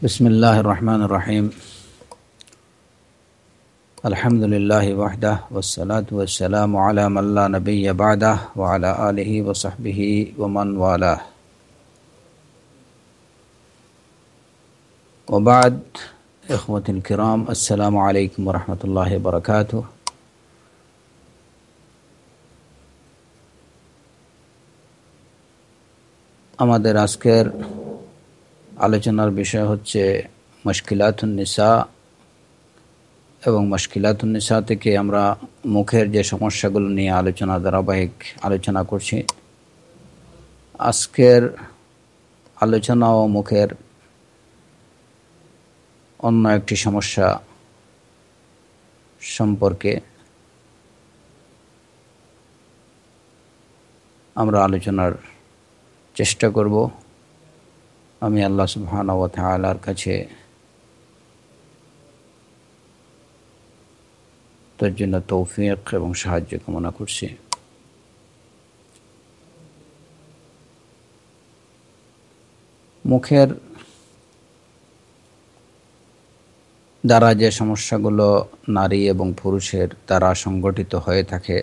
बिस्मिल्लाहिर रहमानिर रहीम अल्हम्दुलिल्लाहि वहदह वस्सलातु वस्सलामु अला मन ला नबिय्य बअदह व अला आलिहि व सहबिहि व मन वालाह व बाद इख्वतिल किराम अस्सलामु अलैकुम व रहमतुल्लाहि व बाराकातुहू। আমাদের আজকের আলোচনার বিষয় হচ্ছে মুশকিলাতুন নিসা এবং মুশকিলাতুন নিসা থেকে আমরা মুখের যে সমস্যাগুলো নিয়ে ধারাবাহিক আলোচনা করছি। আজকের আলোচনা ও মুখের অন্য একটি সমস্যা সম্পর্কে আমরা আলোচনার চেষ্টা করব। আমি আল্লাহ সুবহানাহু ওয়া তাআলার কাছে তার জন্য তৌফিক এবং সাহায্য কামনা করছি। মুখের দ্বারা যে সমস্যাগুলো নারী এবং পুরুষের দ্বারা সংগঠিত হয়ে থাকে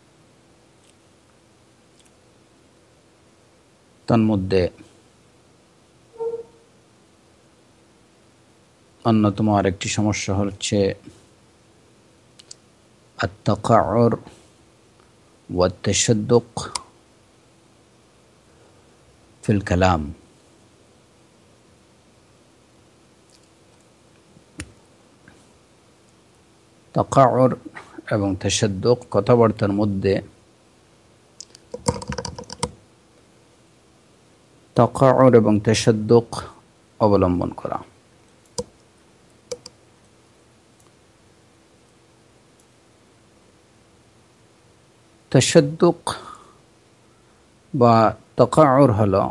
তার মধ্যে অন্যতম আরেকটি সমস্যা হচ্ছে আত-তাকাউর ওয়া তাশাদ্দুক ফিল কালাম। তাকাউর এবং তাশাদ্দুক কথাবার্তার মধ্যে তাকাউর এবং তাশাদ্দুক অবলম্বন করা। তাশাদ্দুক বা তাকাউর হলো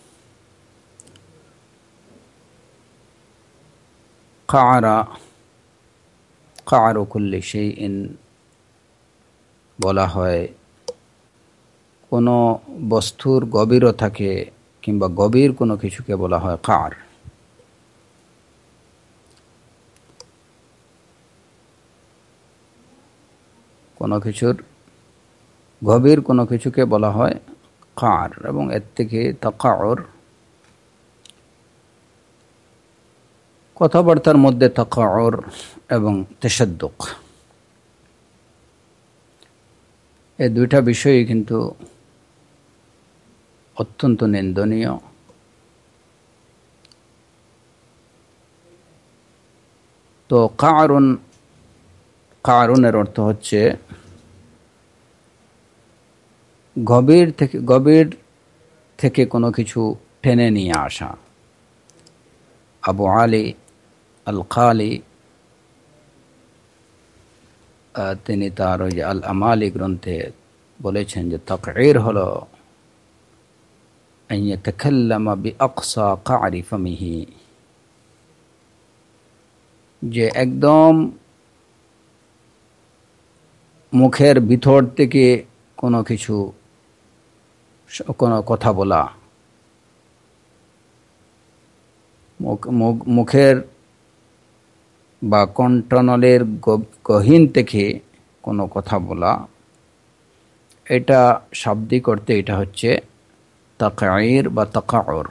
কাআরু কুল্লি শাইইন বলা হয় কোনো বস্তুর গভীরতাকে কিংবা গভীর কোনো কিছুকে বলা হয় কার। কোনো কিছুর গভীর কোনো কিছুকে বলা হয় কার এবং এর থেকে তাকাউর কথাবার্তার মধ্যে তাকাউর এবং তাশাদ্দুক এই দুইটা বিষয়ই কিন্তু অত্যন্ত নিন্দনীয়। তো কারুনের অর্থ হচ্ছে গভীর থেকে কোনো কিছু টেনে নিয়ে আসা। আবু আলী আল খালি তিনি তার ওই যে আল আমালি গ্রন্থে বলেছেন যে তাকঈর হলো আন ইয়াতাকাল্লামা বিআকসা কা'রি ফামিহি, যে একদম মুখের ভিতর থেকে কোনো কথা বলা, মুখের বা কণ্ঠনলের গহীন থেকে কোনো কথা বলা, এটা শাব্দিক অর্থে এটা হচ্ছে তাকঈর বা তাকাউর।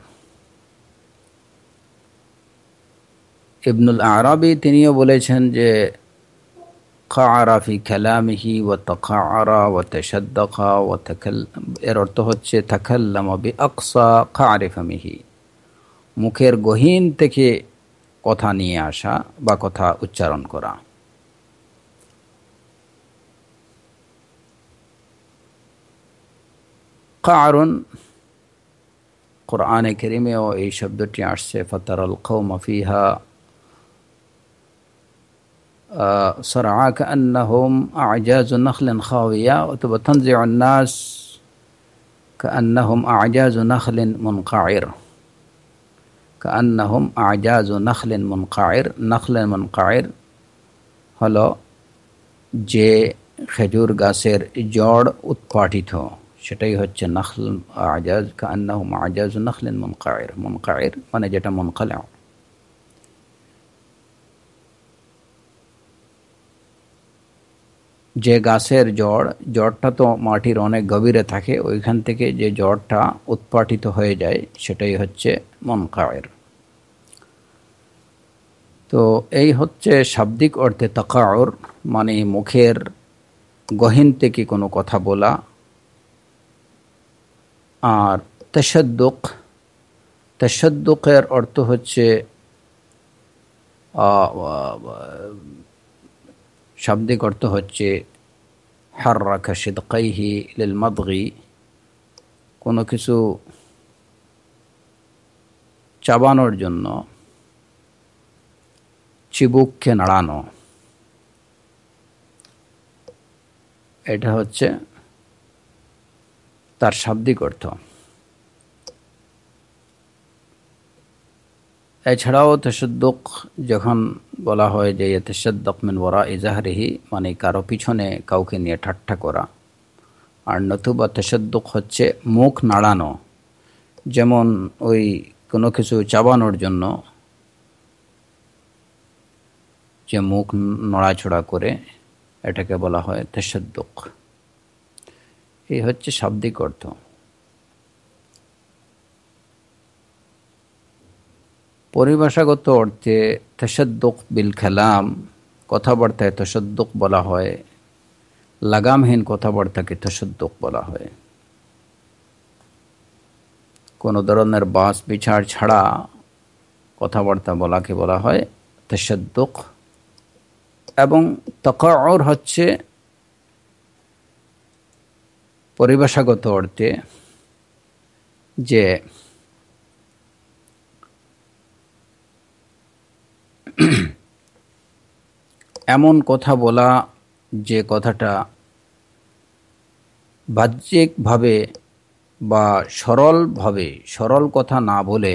ইবনুল আরাবি তিনিও বলেছেন যে কাআরা ফি কালামিহি ওয়া তাকাআরা ওয়া তাশাদ্দাকা ওয়া এর অর্থ হচ্ছে তাকাল্লামা বিআকসা কা'রি ফামিহি, মুখের গহীন থেকে কথা নিয়ে আসা বা কথা উচ্চারণ করা। কারুন কুরআনে কারীমেও এই শব্দটি আসছে, ফাতারাল কওমা ফিহা সারআ কাআন্নাহুম আ'জাজু নাখলিন খাওয়িয়া ওয়া তানজি'ুন নাস কাআন্নাহুম আ'জাজু নাখলিন মুনকাইর। কাআন্নাহুম আ'জাজু নাখলিন মুনকাইর, নাখলিন মুনকাইর হলো যে খেজুর গাছের জড় উৎপাটিত, সেটাই হচ্ছে নাখল আ'জাজ। কাআন্নাহুম আ'জাজু নাখলিন মুনকাইর, মুনকাইর মানে যেটা মুনকালি। যে গাছের জড়টা তো মাটির অনেক গভীরে থাকে, ওইখান থেকে যে জড়টা উৎপাটিত হয়ে যায় সেটাই হচ্ছে মুনকায়ের। তো এই হচ্ছে শাব্দিক অর্থে তাকাউর, মানে মুখের গহীন থেকে কোনো কথা বলা। আর তাশাদ্দুকের অর্থ হচ্ছে শাব্দিক অর্থ হচ্ছে হাররাকা শিদকাইহি লিল মাদগি, কোনো কিছু চাবানোর জন্য চিবুককে নাড়ানো, এটা হচ্ছে তার শাব্দিক অর্থ। এছাড়াও তাশাদ্দুক যখন বলা হয় যে ইয়াতাশাদ্দাক মিন ওয়ারাই যাহরিহি, মানে কারো পিছনে কাউকে নিয়ে ঠাট্টা করা। আর নতুবা তাশাদ্দুক হচ্ছে মুখ নাড়ানো, যেমন ওই কোনো কিছু চাবানোর জন্য যে মুখ নড়াচড়া করে, এটাকে বলা হয় তাশাদ্দুক। এই হচ্ছে শাব্দিক অর্থ। পরিভাষাগত অর্থে তাশাদ্দুক বিল কালাম, কথাবার্তায় তাশাদ্দুক বলা হয়, লাগামহীন কথাবার্তাকে তাশাদ্দুক বলা হয়। কোনো ধরনের বাস বিচার ছাড়া কথাবার্তা বলাকে বলা হয় তাশাদ্দুক। এবং তাকাউর হচ্ছে পরিভাষাগত অর্থে যে এমন কথা বলা যে কথাটা বাহ্যিকভাবে বা সরল কথা না বলে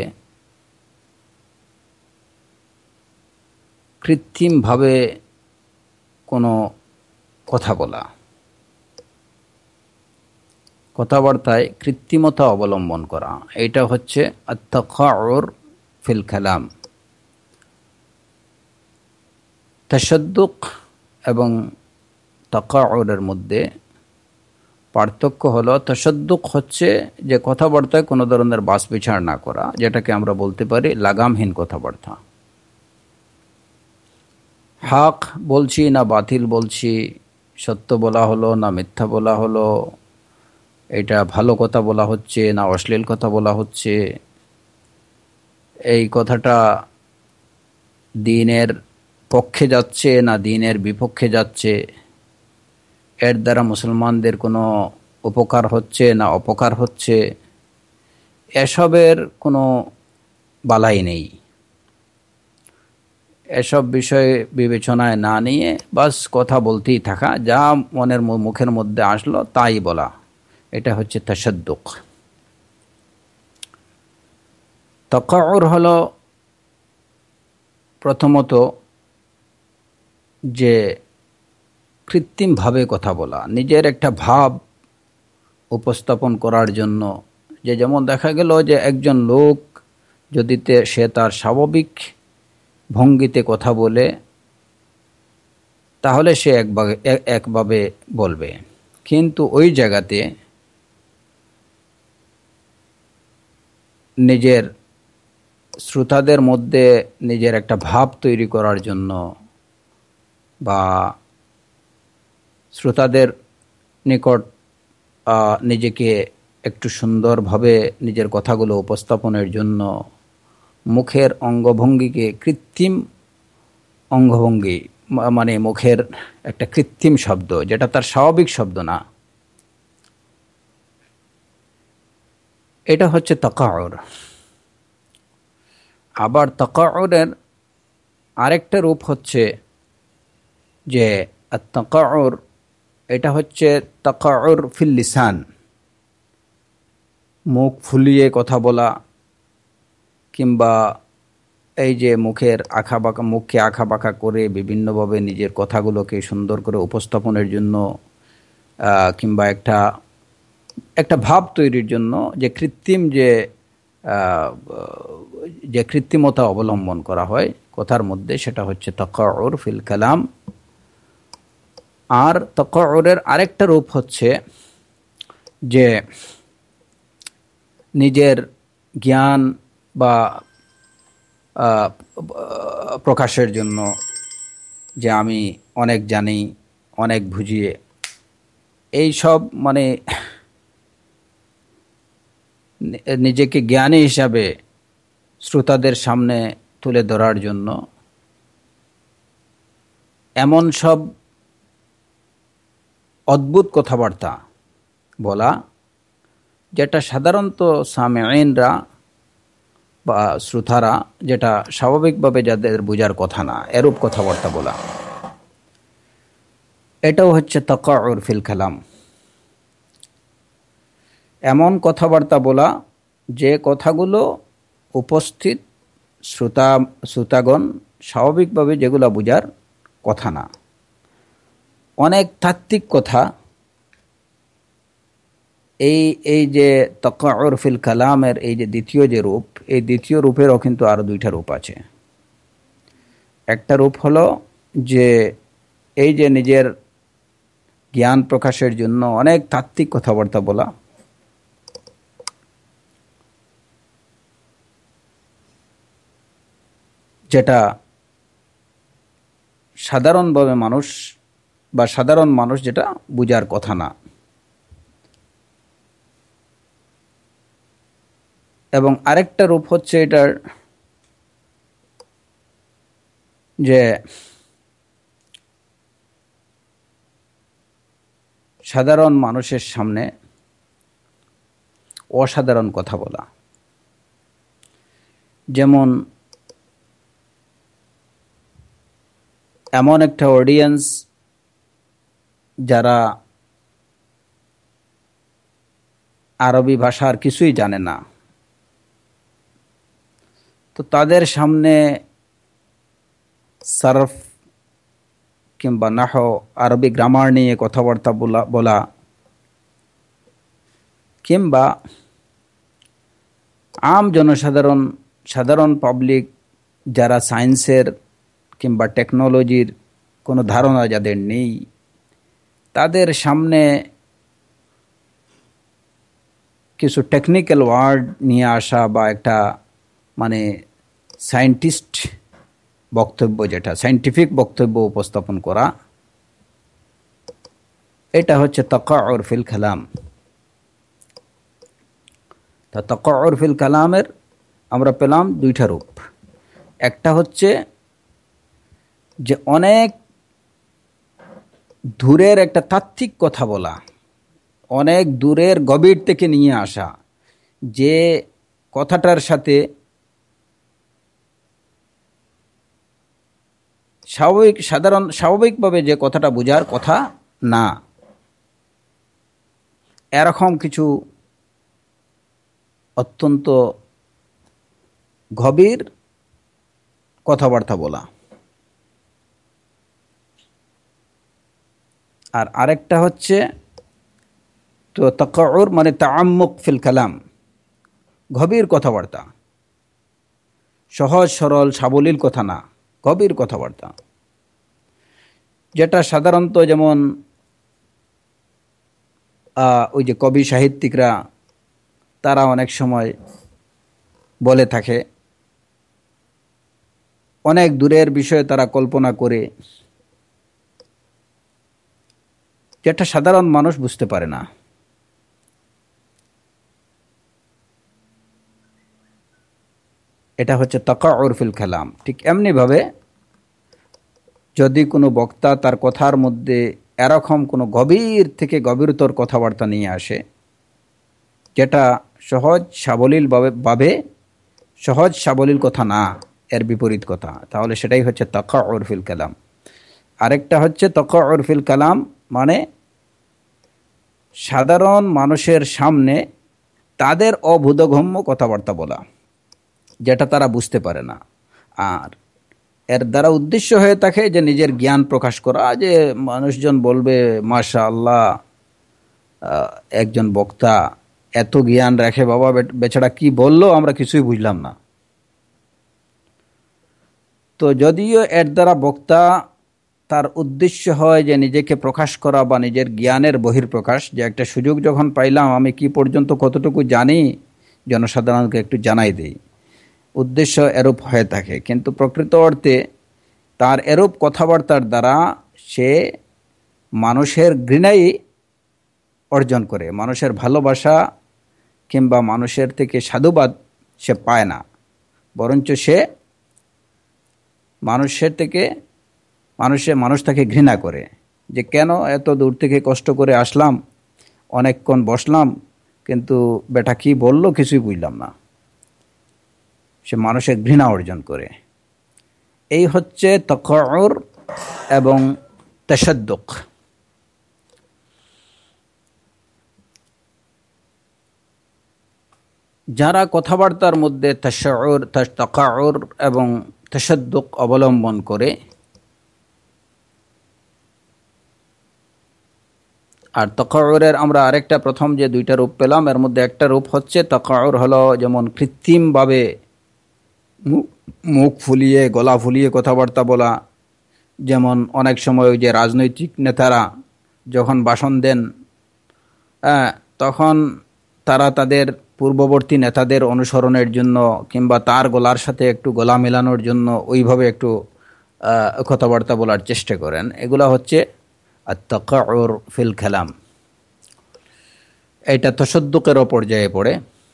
কৃত্রিমভাবে কোনো কথা বলা, কথাবার্তায় কৃত্রিমতা অবলম্বন করা, এটা হচ্ছে আত-তাকাউর ফিল কালাম। তাশাদ্দুক এবং তাকাউরের মধ্যে পার্থক্য হলো, তাশাদ্দুক হচ্ছে যে কথাবার্তায় কোনো ধরনের বাস বিচার না করা, যেটাকে আমরা বলতে পারি লাগামহীন কথাবার্তা। হক বলছি না বাতিল বলছি, সত্য বলা হলো না মিথ্যা বলা হলো, এটা ভালো কথা বলা হচ্ছে না অশ্লীল কথা বলা হচ্ছে, এই কথাটা দ্বীনের পক্ষে যাচ্ছে না দ্বীনের বিপক্ষে যাচ্ছে, এর দ্বারা মুসলমানদের কোনো উপকার হচ্ছে না অপকার হচ্ছে, এসবের কোনো বালাই নেই। এসব বিষয়ে বিবেচনায় না নিয়ে বাস কথা বলতেই থাকা, যা মুখের মধ্যে আসলো তাই বলা, এটা হচ্ছে তাশাদ্দুক। তাকাউর হলো প্রথমত যে কৃত্রিমভাবে কথা বলা, নিজের একটা ভাব উপস্থাপন করার জন্য। যে যেমন দেখা গেল যে একজন লোক যদি সে তার স্বাভাবিক ভঙ্গিতে কথা বলে, তাহলে সে একভাবে বলবে, কিন্তু ওই জায়গাতে নিজের শ্রোতাদের মধ্যে নিজের একটা ভাব তৈরি করার জন্য বা শ্রোতাদের নিকট নিজেকে একটু সুন্দরভাবে নিজের কথাগুলো উপস্থাপনের জন্য মুখের অঙ্গভঙ্গিকে কৃত্রিম অঙ্গভঙ্গি, মানে মুখের একটা কৃত্রিম শব্দ যেটা তার স্বাভাবিক শব্দ না, এটা হচ্ছে তাকাউর। আবার তাকাউরের আরেকটা রূপ হচ্ছে যে তাকাউর, এটা হচ্ছে তাকাউর ফিল লিসান, মুখ ফুলিয়ে কথা বলা, কিংবা এই যে মুখকে আঁকা বাঁকা করে বিভিন্নভাবে নিজের কথাগুলোকে সুন্দর করে উপস্থাপনের জন্য, কিংবা একটা ভাব তৈরির জন্য যে কৃত্রিমতা অবলম্বন করা হয় কথার মধ্যে, সেটা হচ্ছে তাকাউর ফিল কালাম। আর তাকাউরের আরেকটা রূপ হচ্ছে যে নিজের জ্ঞান বা প্রকাশের জন্য, যে আমি অনেক জানি, অনেক বুঝিয়ে, এই সব মানে নিজেকে জ্ঞানী হিসাবে শ্রোতাদের সামনে তুলে ধরার জন্য এমন সব অদ্ভুত কথাবার্তা বলা, যেটা সাধারণত সামেঈনরা বা শ্রোতারা, যেটা স্বাভাবিকভাবে যাদের বোঝার কথা না, এরূপ কথাবার্তা বলা, এটাও হচ্ছে তাকাউর ফিল কালাম। এমন কথাবার্তা বলা যে কথাগুলো উপস্থিত শ্রোতাগণ স্বাভাবিকভাবে যেগুলো বোঝার কথা না, অনেক তাত্ত্বিক কথা। এই যে তাকাউর ফিল কালামের এই যে দ্বিতীয় যে রূপ, এই দ্বিতীয় রূপেরও কিন্তু আরো দুইটা রূপ আছে। একটা রূপ হলো যে এই যে নিজের জ্ঞান প্রকাশের জন্য অনেক তাত্ত্বিক কথাবার্তা বলা, যেটা সাধারণভাবে সাধারণ মানুষ যেটা বুঝার কথা না। এবং আরেকটা রূপ হচ্ছে এটার যে সাধারণ মানুষের সামনে অসাধারণ কথা বলা। যেমন এমন একটা অডিয়েন্স যারা আরবি ভাষার কিছুই জানে না, তো তাদের সামনে সরফ কিংবা নাহও, আরবি গ্রামার নিয়ে কথাবার্তা বলা, কিংবা সাধারণ পাবলিক যারা সায়েন্সের কিংবা টেকনোলজির কোনো ধারণা যাদের নেই, তাদের সামনে কিছু টেকনিক্যাল ওয়ার্ড নিয়ে আসা বা একটা মানে সায়েন্টিস্ট বক্তব্য, যেটা সায়েন্টিফিক বক্তব্য উপস্থাপন করা, এটা হচ্ছে তাকাউর ফিল কালাম। তা তাকাউর ফিল কালামের আমরা পেলাম দুইটা রূপ। একটা হচ্ছে যে অনেক দূরের একটা তাত্ত্বিক কথা বলা, অনেক দূরের গভীর থেকে নিয়ে আসা, যে কথাটার সাথে স্বাভাবিকভাবে যে কথাটা বোঝার কথা না, এরকম কিছু অত্যন্ত গভীর কথাবার্তা বলা। আর আরেকটা হচ্ছে তো তাকাউর মানে তাআম্মুক ফিল কালাম, গভীর কথাবার্তা, সহজ সরল সাবলীল কথা না, গভীর কথাবার্তা, যেটা সাধারণত যেমন ওই যে কবি সাহিত্যিকরা তারা অনেক সময় বলে থাকে, অনেক দূরের বিষয়ে তারা কল্পনা করে, যেটা সাধারণ মানুষ বুঝতে পারে না। এটা হচ্ছে তাকাউর ফিল কালাম। ঠিক এমনি ভাবে যদি কোনো বক্তা তার কথার মধ্যে এরকম কোনো গভীর থেকে গভীরতর কথাবার্তা নিয়ে আসে, যেটা সহজ সাবলীল কথা না, এর বিপরীত কথা, তাহলে সেটাই হচ্ছে তাকাউর ফিল কালাম। আরেকটা হচ্ছে তাকাউর ফিল কালাম মানে সাধারণ মানুষের সামনে তাদের অবোধগম্য কথাবার্তা বলা, যেটা তারা বুঝতে পারে না, আর এর দ্বারা উদ্দেশ্য হয়ে থাকে যে নিজের জ্ঞান প্রকাশ করা, যে মানুষজন বলবে মাশাআল্লাহ, একজন বক্তা এত জ্ঞান রাখে, বাবা বেচারা কি বললো আমরা কিছুই বুঝলাম না। তো যদিও এর দ্বারা বক্তা তার উদ্দেশ্য হয় যে নিজেকে প্রকাশ করা বা নিজের জ্ঞানের বহির্প্রকাশ, যে একটা সুযোগ যখন পাইলাম আমি কি পর্যন্ত কতটুকু জানি জনসাধারণকে একটু জানাই দেই, উদ্দেশ্য এরূপ হয়ে থাকে। কিন্তু প্রকৃত অর্থে তার এরূপ কথাবার্তার দ্বারা সে মানুষের ঘৃণাই অর্জন করে, মানুষের ভালোবাসা কিংবা মানুষের থেকে সাধুবাদ সে পায় না, বরঞ্চ সে মানুষ তাকে ঘৃণা করে, যে কেন এত দূর থেকে কষ্ট করে আসলাম, অনেকক্ষণ বসলাম, কিন্তু বেটা কি বললো কিছুই বুঝলাম না। সে মানুষের ঘৃণা অর্জন করে। এই হচ্ছে তাকাউর এবং তাশাদ্দুক। যারা কথাবার্তার মধ্যে তাকাউর এবং তাশাদ্দুক অবলম্বন করে, আর তাকাউরের আমরা আরেকটা প্রথম যে দুইটা রূপ পেলাম, এর মধ্যে একটা রূপ হচ্ছে তাকাউর হলো যেমন কৃত্রিমভাবে মুখ ফুলিয়ে গলা ফুলিয়ে কথাবার্তা বলা। যেমন অনেক সময় ওই যে রাজনৈতিক নেতারা যখন ভাষণ দেন, তখন তারা তাদের পূর্ববর্তী নেতাদের অনুসরণের জন্য কিংবা তার গলার সাথে একটু গলা মেলানোর জন্য ওইভাবে একটু কথাবার্তা বলার চেষ্টা করেন। এগুলা হচ্ছে আত-তাকাউর ফিল কালাম। এটা তাশাদ্দুকের পর্যায়ে পড়ে।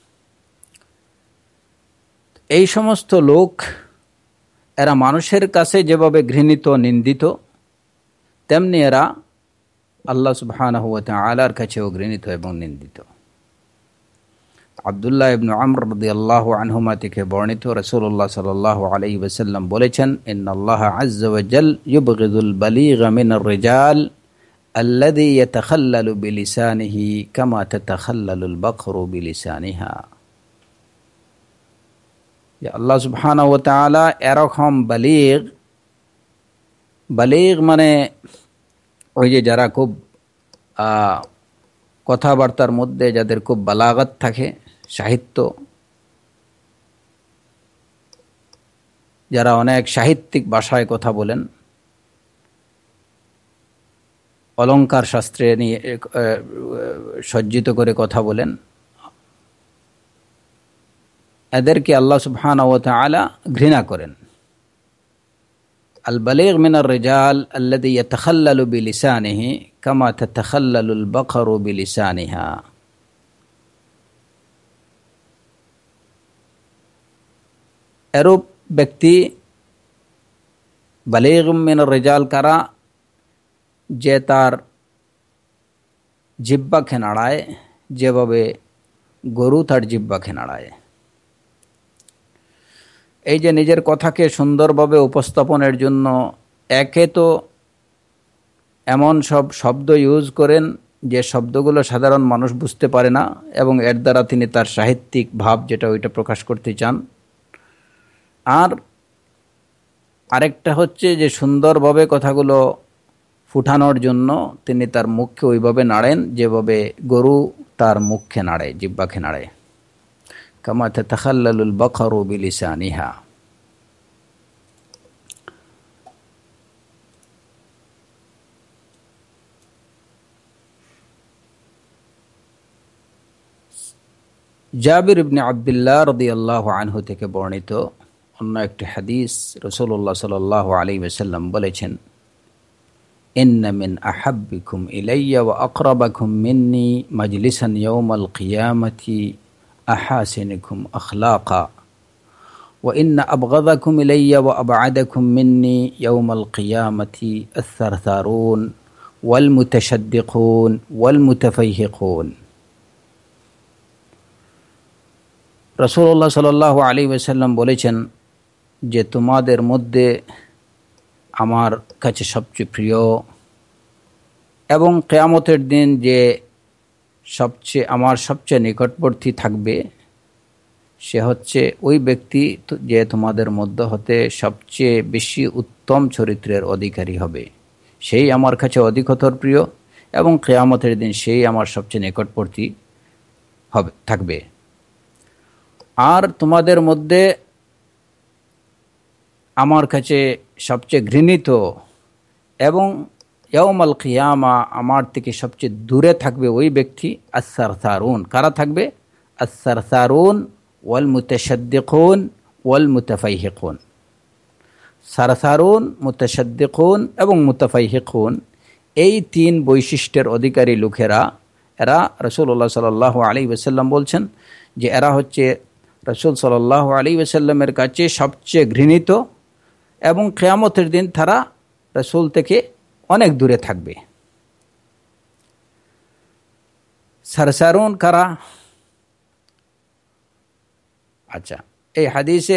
এই সমস্ত লোক এরা মানুষের কাছে যেভাবে ঘৃণিত নিন্দিত, তেমনি এরা আল্লাহ সুবহানাহু ওয়া তাআলার কাছেও ঘৃণিত এবং নিন্দিত। আব্দুল্লাহ ইবনে আমর রাদিয়াল্লাহু আনহুমা থেকে বর্ণিত, রাসূলুল্লাহ সাল্লাল্লাহু আলাইহি ওয়াসাল্লাম বলেছেন, ইন্নাল্লাহা আযজা ওয়া জাল ইউবগিদুল বালিগা মিনার রিজাল আল্লাযী ইয়াতাখাল্লালু বিলিসানিহি কামা তাতাখাল্লালুল বাকরু বিলিসানিহা। আল্লাহ সুবহানাহু ওয়া তাআলা এরকম বালিগ মানে ওই যে যারা খুব কথাবার্তার মধ্যে যাদের খুব বালাগাত থাকে, সাহিত্য, যারা অনেক সাহিত্যিক ভাষায় কথা বলেন, অলংকার শাস্ত্রে নিয়ে সজ্জিত করে কথা বলেন, এদেরকে আল্লাহ সুবহানাহু ওয়া তাআলা ঘৃণা করেন। আল বালিগ মিনার রিজাল আল্লাযী ইয়াতাখাল্লালু বিলিসানিহি কামা তাতাখাল্লালুল বাকরু বিলিসানিহা। এরূপ ব্যক্তি বালিগ মিনার রিজাল কারা, যে তার জিহ্বাকে নাড়ায় যেভাবে গরু তার জিহ্বাকে নাড়ায়। এই যে নিজের কথাকে সুন্দরভাবে উপস্থাপনের জন্য একে তো এমন সব শব্দ ইউজ করেন যে শব্দগুলো সাধারণ মানুষ বুঝতে পারে না, এবং এর দ্বারা তিনি তার সাহিত্যিক ভাব যেটা ওইটা প্রকাশ করতে চান। আর আরেকটা হচ্ছে যে সুন্দরভাবে কথাগুলো ফুটানোর জন্য তিনি তার মুখকে ওইভাবে নাড়েন যেভাবে গরু তার মুখকে নাড়ে, জিহ্বাকে নাড়ে। কামা তাতাখাল্লালুল বাকরু বিলিসানিহা। জাবির ইবনে আব্দুল্লাহ রাদিয়াল্লাহু আনহু থেকে বর্ণিত অন্য একটি হাদিস, রাসূলুল্লাহ সাল্লাল্লাহু আলাইহি ওয়াসাল্লাম বলেছেন, ইন্না মিন আহাব্বিকুম ইলাইয়া ওয়া আকরাবাকুম মিন্নি মাজলিসান ইয়াউমাল কিয়ামাতি আহাসিনুকুম আখলাকা ওয়া ইন্না আবগাদাকুম ইলাইয়া ওয়া আবআদাকুম মিন্নি ইয়াউমাল কিয়ামাতি আস-সারসারুন ওয়াল মুতাশাদ্দিকুন ওয়াল মুতাফাইহিকুন। রাসূলুল্লাহ সাল্লাল্লাহু আলাইহি ওয়াসাল্লাম বলেছেন যে তোমাদের মধ্যে আমার কাছে সবচেয়ে প্রিয় এবং কিয়ামতের দিন যে আমার সবচেয়ে নিকটবর্তী থাকবে সে হচ্ছে ওই ব্যক্তি যে তোমাদের মধ্যে হতে সবচেয়ে বেশি উত্তম চরিত্রের অধিকারী হবে, সেই আমার কাছে অধিকতর প্রিয়, এবং কিয়ামতের দিন সেই আমার সবচেয়ে নিকটবর্তী থাকবে। আর তোমাদের মধ্যে আমার কাছে সবচেয়ে ঘৃণিত এবং ইয়াউমাল কিয়ামা আমার থেকে সবচেয়ে দূরে থাকবে ওই ব্যক্তি আস-সারসারুন। কারা থাকবে? আস-সারসারুন ওয়াল মুতাশাদ্দিকুন ওয়াল মুতাফাইহিকুন। সারসারুন, মুতাশাদ্দিকুন এবং মুতাফাইহিকুন, এই তিন বৈশিষ্ট্যের অধিকারী লোকেরা, এরা রাসূলুল্লাহ সাল্লাল্লাহু আলাইহি ওয়াসাল্লাম বলছেন যে এরা হচ্ছে রাসূল সাল্লাল্লাহু আলাইহি ওয়াসাল্লামের কাছে সবচেয়ে ঘৃণিত এবং কিয়ামতের দিন তারা রাসূল থেকে অনেক দূরে থাকবে। সারসারুন কারা? আচ্ছা, এই হাদিসে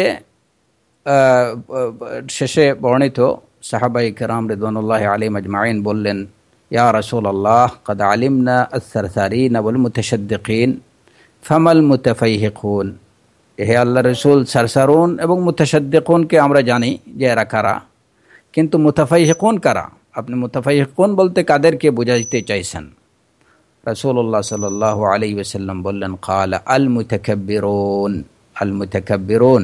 শেষে বর্ণিত সাহাবায়ে কেরাম রিদওয়ানুল্লাহি আলাইহিম আজমাইন বললেন, ইয়া রাসূলুল্লাহ ক্বাদ আলিমনা আস-সারসারিন ওয়াল মুতাশাদ্দিকিন ফামাল মুতাফাইহিকুন। হে আল্লাহর রাসূল, সারসারুন এবং মুতাশাদ্দিকুনকে আমরা জানি যে এরা কারা, কিন্তু মুতাফাইহিকুন কারা? আপনি মুতাফাইহিকুন বলতে কাদেরকে বোঝাইতে চাইছেন? রাসূলুল্লাহ সাল্লাল্লাহু আলাইহি ওয়াসাল্লাম বললেন, ক্বালা আল মুতাকাব্বিরুন। আল মুতাকাব্বিরুন,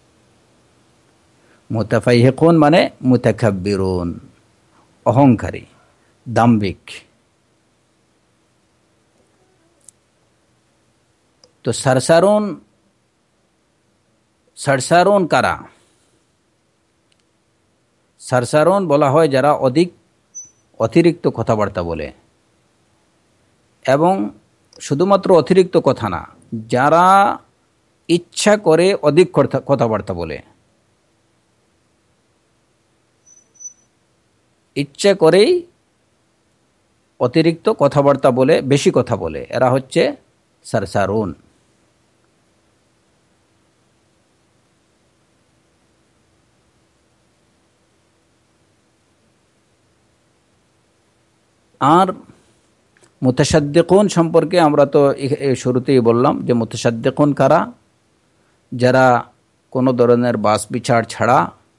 মুতাফাইহিকুন মানে মুতাকাব্বিরুন, অহংকারী, দাম্ভিক। তো সারসারুন কারা? সারসারুন বলা হয় যারা অতিরিক্ত কথাবার্তা বলে, এবং শুধুমাত্র অতিরিক্ত কথা না, যারা ইচ্ছা করে অধিক কথাবার্তা বলে, ইচ্ছা করেই অতিরিক্ত কথাবার্তা বলে, বেশি কথা বলে, এরা হচ্ছে সারসারুন। আর মুতাশাদ্দিকুন সম্পর্কে আমরা তো শুরুতেই বললাম যে মুতাশাদ্দিকুন কারা? যারা কোনো ধরনের বাস বিচার ছাড়া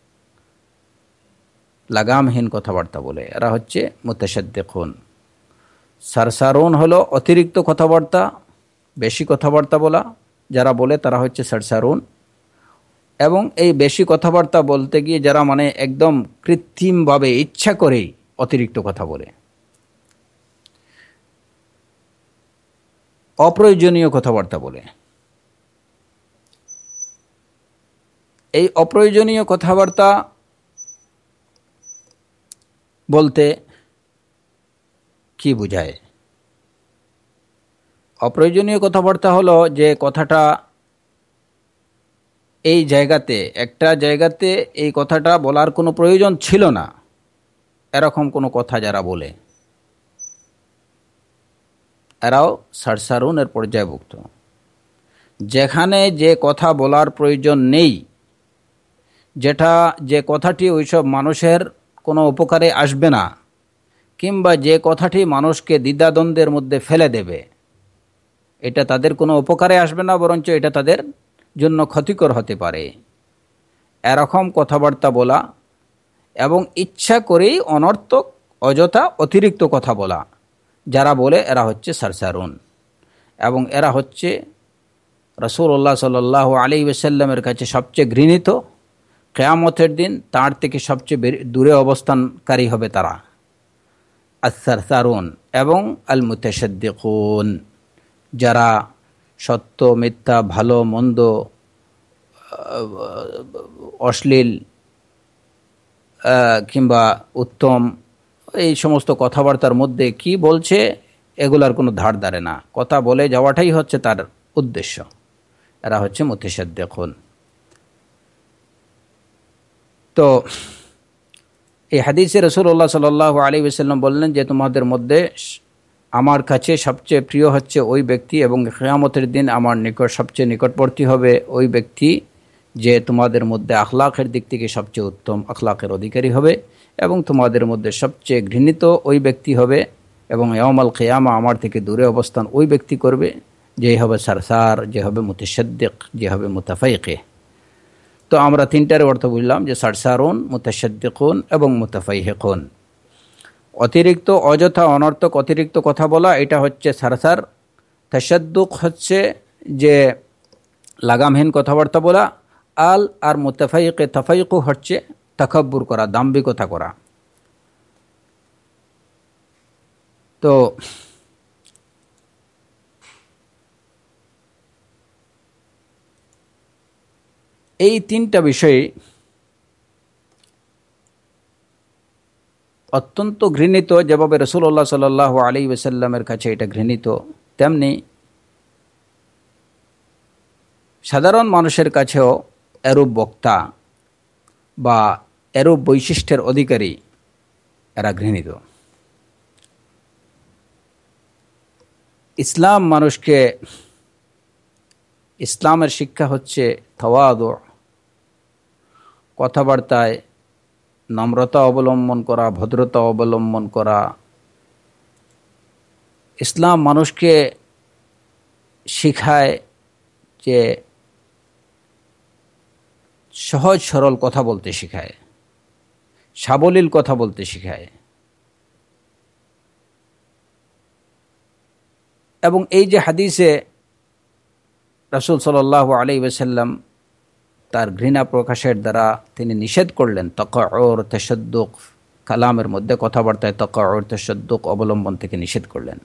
লাগামহীন কথাবার্তা বলে, এরা হচ্ছে মুতাশাদ্দিকুন। সারসারুন হলো অতিরিক্ত কথাবার্তা, বেশি কথাবার্তা বলা যারা বলে, তারা হচ্ছে সারসারুন। এবং এই বেশি কথাবার্তা বলতে গিয়ে যারা মানে একদম কৃত্রিমভাবে ইচ্ছা করেই অতিরিক্ত কথা বলে, অপ্রয়োজনীয় কথাবার্তা বলে। এই অপ্রয়োজনীয় কথাবার্তা বলতে কি বোঝায়? অপ্রয়োজনীয় কথাবার্তা হলো যে কথাটা এই জায়গাতে, একটা জায়গাতে এই কথাটা বলার কোনো প্রয়োজন ছিল না, এরকম কোনো কথা যারা বলে, এরাও সারসারুনের পর্যায়ভুক্ত। যেখানে যে কথা বলার প্রয়োজন নেই, যে কথাটি ওইসব মানুষের কোনো উপকারে আসবে না, কিংবা যে কথাটি মানুষকে দ্বিধাদ্বন্দ্বের মধ্যে ফেলে দেবে, এটা তাদের কোনো উপকারে আসবে না, বরঞ্চ এটা তাদের জন্য ক্ষতিকর হতে পারে, এরকম কথাবার্তা বলা এবং ইচ্ছা করেই অনর্থক, অযথা, অতিরিক্ত কথা বলা যারা বলে, এরা হচ্ছে সারসারুন। এবং এরা হচ্ছে রাসূলুল্লাহ সাল্লাল্লাহু আলাইহি ওয়াসাল্লামের কাছে সবচেয়ে ঘৃণিত। কিয়ামতের দিন তার থেকে সবচেয়ে দূরে অবস্থানকারী হবে তারা, আস-সারসারুন এবং আল মুতাশাদ্দিকুন, যারা সত্য, মিথ্যা, ভালো মন্দ, অশ্লীল কিংবা উত্তম, এই সমস্ত কথাবার্তার মধ্যে কি বলছে এগুলার কোনো ধার ধারে না, কথা বলে যাওয়াটাই হচ্ছে তার উদ্দেশ্য। এরা হচ্ছে মুতাশাদ্দিকুন। তো এই হাদিসে রাসূলুল্লাহ সাল্লাল্লাহু আলাইহি ওয়াসাল্লাম বললেন যে তোমাদের মধ্যে আমার কাছে সবচেয়ে প্রিয় হচ্ছে ওই ব্যক্তি, এবং কিয়ামতের দিন আমার নিকট সবচেয়ে নিকটবর্তী হবে ওই ব্যক্তি যে তোমাদের মধ্যে আখলাকের দিক থেকে সবচেয়ে উত্তম আখলাকের অধিকারী হবে, এবং তোমাদের মধ্যে সবচেয়ে ঘৃণিত ওই ব্যক্তি হবে, এবং ইয়াউমাল কিয়ামা আমার থেকে দূরে অবস্থান ওই ব্যক্তি করবে, যে হবে সারসার, যে হবে মুতাশাদ্দিক, যে হবে মুতাফাইকিহ। তো আমরা তিনটার অর্থ বুঝলাম যে সারসারুন, মুতাশাদ্দিকুন এবং মুতাফাইহিকুন। অতিরিক্ত, অযথা, অনর্থক অতিরিক্ত কথা বলা, এটা হচ্ছে সারসার। তাশাদ্দুক হচ্ছে যে লাগামহীন কথাবার্তা বলা। আর মুতাফাইকে, তাফাইকু হচ্ছে তাকাব্বুর করা, দাম্ভিকতা করা। তো এই তিনটা বিষয়ে অত্যন্ত ঘৃণিত, যেভাবে রাসূলুল্লাহ সাল্লাল্লাহু আলাইহি ওয়াসাল্লামের কাছে এটা ঘৃণিত, তেমনি সাধারণ মানুষের কাছেও এরূপ বক্তা বা এরূপ বৈশিষ্ট্যের অধিকারী এরা ঘৃণিত। ইসলামের শিক্ষা হচ্ছে তাওয়াদু, কথাবার্তায় নম্রতা অবলম্বন করা, ভদ্রতা অবলম্বন করা। ইসলাম মানুষকে শিখায় যে সহজ সরল কথা বলতে শিখায়, সাবলীল কথা বলতে শিখায়। এবং এই যে হাদিসে রাসূল সাল্লাল্লাহু আলাইহি ওয়াসাল্লাম তার ঘৃণা প্রকাশের দ্বারা তিনি নিষেধ করলেন তাকাউর তাশাদ্দুক, কালামের মধ্যে কথাবার্তায় তাকাউর তাশাদ্দুক অবলম্বন থেকে নিষেধ করলেন।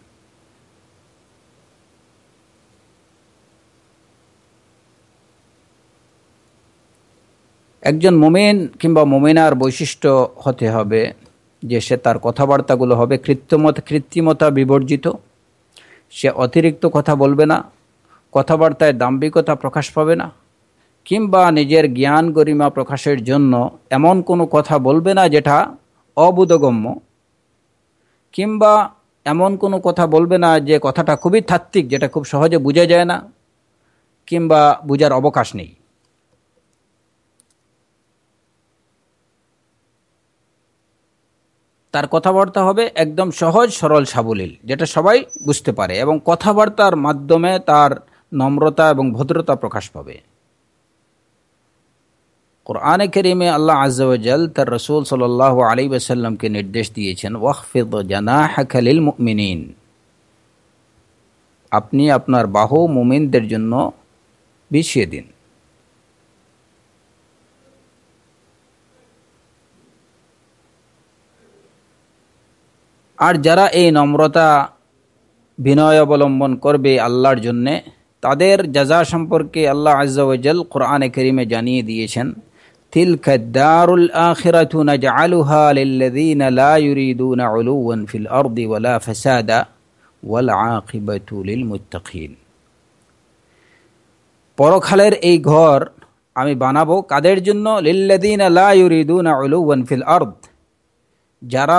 একজন মুমিন কিংবা মুমিনার বৈশিষ্ট্য হতে হবে যে সে তার কথাবার্তাগুলো হবে কৃত্রিমতা বিবর্জিত। সে অতিরিক্ত কথা বলবে না, কথাবার্তায় দাম্ভিকতা প্রকাশ পাবে না, কিংবা নিজের জ্ঞান গরিমা প্রকাশের জন্য এমন কোনো কথা বলবে না যেটা অবোধগম্য, কিংবা এমন কোনো কথা বলবে না যে কথাটা খুবই তাত্ত্বিক, যেটা খুব সহজে বোঝা যায় না কিংবা বোঝার অবকাশ নেই। তার কথাবার্তা হবে একদম সহজ সরল সাবলীল, যেটা সবাই বুঝতে পারে, এবং কথাবার্তার মাধ্যমে তার নম্রতা এবং ভদ্রতা প্রকাশ পাবে। কুরআনে কারীমে আল্লাহ আযজা ওয়া জাল তার রাসূল সাল্লাল্লাহু আলাইহি ওয়াসাল্লামকে নির্দেশ দিয়েছেন ওয়াখফিদ জানাহাকা লিল মুমিনিন, আপনি আপনার বাহু মুমিনদের জন্য বিছিয়ে দিন। আর যারা এই নম্রতা বিনয় অবলম্বন করবে আল্লাহর জন্যে, তাদের জাযা সম্পর্কে আল্লাহ আযজা ওয়া জাল কুরআনে কারীমে জানিয়ে দিয়েছেন তিলকা দারুল আখিরাতু নাজআলুহা লিল্লাযীনা লা ইউরিদুনা উলুওয়ান ফিল আরদি ওয়ালা ফাসাদা ওয়াল আকিবাতু লিল মুত্তাকিন। পরকালের এই ঘর আমি বানাবো কাদের জন্য? লিল্লাযীনা লা ইউরিদুনা উলুওয়ান ফিল আরদ, যারা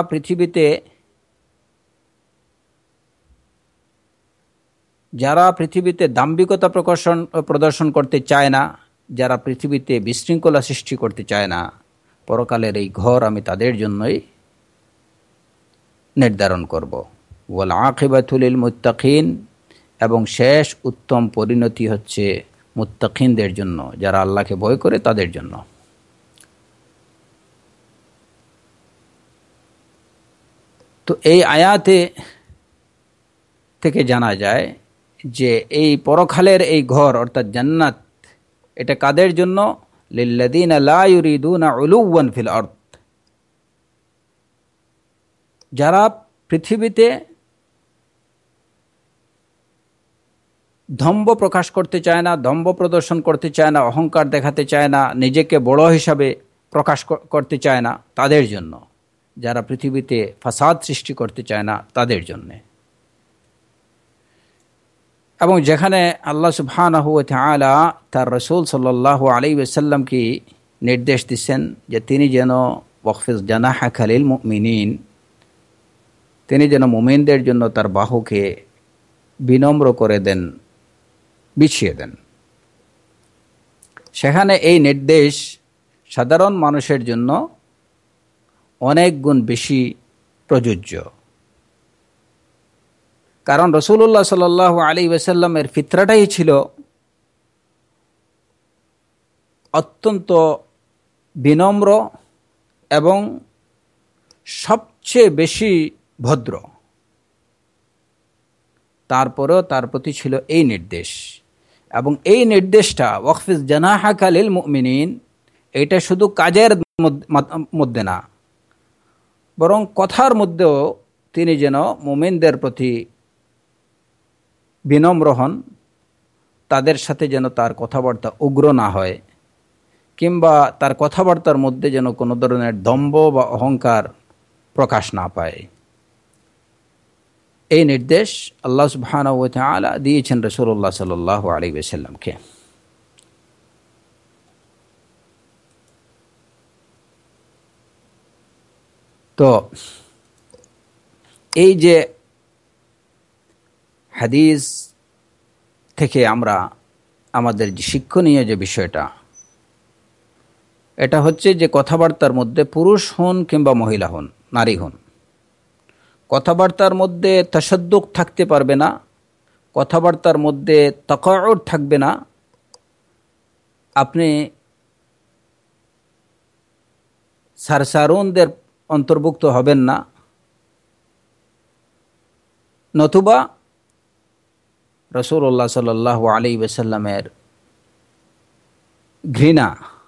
পৃথিবীতে দাম্ভিকতা প্রদর্শন করতে চায় না, যারা পৃথিবীতে বিশৃঙ্খলা সৃষ্টি করতে চায় না, পরকালের এই ঘর আমি তাদের জন্যই নির্ধারণ করব। ওয়াল আকিবাতু লিল মুত্তাকিন, এবং শেষ উত্তম পরিণতি হচ্ছে মুত্তাকিনদের জন্য, যারা আল্লাহকে ভয় করে তাদের জন্য। তো এই আয়াতে থেকে জানা যায় যে এই পরকালের এই ঘর অর্থাৎ জান্নাত, এটা কাদের জন্য? লিল্লাযীনা লা ইউরিদুনা উলুওয়ান ফিল আরদ, যারা পৃথিবীতে দম্ভ প্রকাশ করতে চায় না, দম্ভ প্রদর্শন করতে চায় না, অহংকার দেখাতে চায় না, নিজেকে বড় হিসাবে প্রকাশ করতে চায় না, তাদের জন্য। যারা পৃথিবীতে ফাসাদ সৃষ্টি করতে চায় না, তাদের জন্যে। এবং যেখানে আল্লাহ সুবহানাহু ওয়া তাআলা তার রাসূল সাল্লাল্লাহু আলাইহি ওয়াসাল্লামকে নির্দেশ দিচ্ছেন যে তিনি যেন ওয়াখফিজ জানাহাকা লিল মুমিনিন, তিনি যেন মুমিনদের জন্য তার বাহুকে বিনম্র করে দেন, বিছিয়ে দেন। সেখানে এই নির্দেশ সাধারণ মানুষের জন্য অনেক গুণ বেশি প্রযোজ্য, কারণ রাসূলুল্লাহ সাল্লাল্লাহু আলাইহি ওয়াসাল্লামের ফিতরাটাই ছিল অত্যন্ত বিনম্র এবং সবচেয়ে বেশি ভদ্র। তারপরেও তার প্রতি ছিল এই নির্দেশ, এবং এই নির্দেশটা ওয়াকফিজ জানাহাকা লিল মুমিনিন, এটা শুধু কাজের মধ্যে না, বরং কথার মধ্যেও তিনি যেন মুমিনদের প্রতি বিনম্র হন, তাদের সাথে যেন তার কথাবার্তা উগ্র না হয়, কিংবা তার কথাবার্তার মধ্যে যেন কোনো ধরনের দম্ভ বা অহংকার প্রকাশ না পায়। এই নির্দেশ আল্লাহ সুবহানাহু ওয়া তাআলা দিয়েছেন রাসূলুল্লাহ সাল্লাল্লাহু আলাইহি ওয়াসাল্লামকে। তো এই যে হাদিস থেকে আমরা আমাদের যে শিক্ষণীয় যে বিষয়টা, এটা হচ্ছে যে কথাবার্তার মধ্যে পুরুষ হন কিংবা মহিলা হন, নারী হন, কথাবার্তার মধ্যে তাশাদ্দুক থাকতে পারবে না, কথাবার্তার মধ্যে তাকাউর থাকবে না। আপনি সারসারুনদের অন্তর্ভুক্ত হবেন না, নতুবা রাসূলুল্লাহ সাল্লাল্লাহু আলাইহি ওয়াসাল্লামের ঘৃণা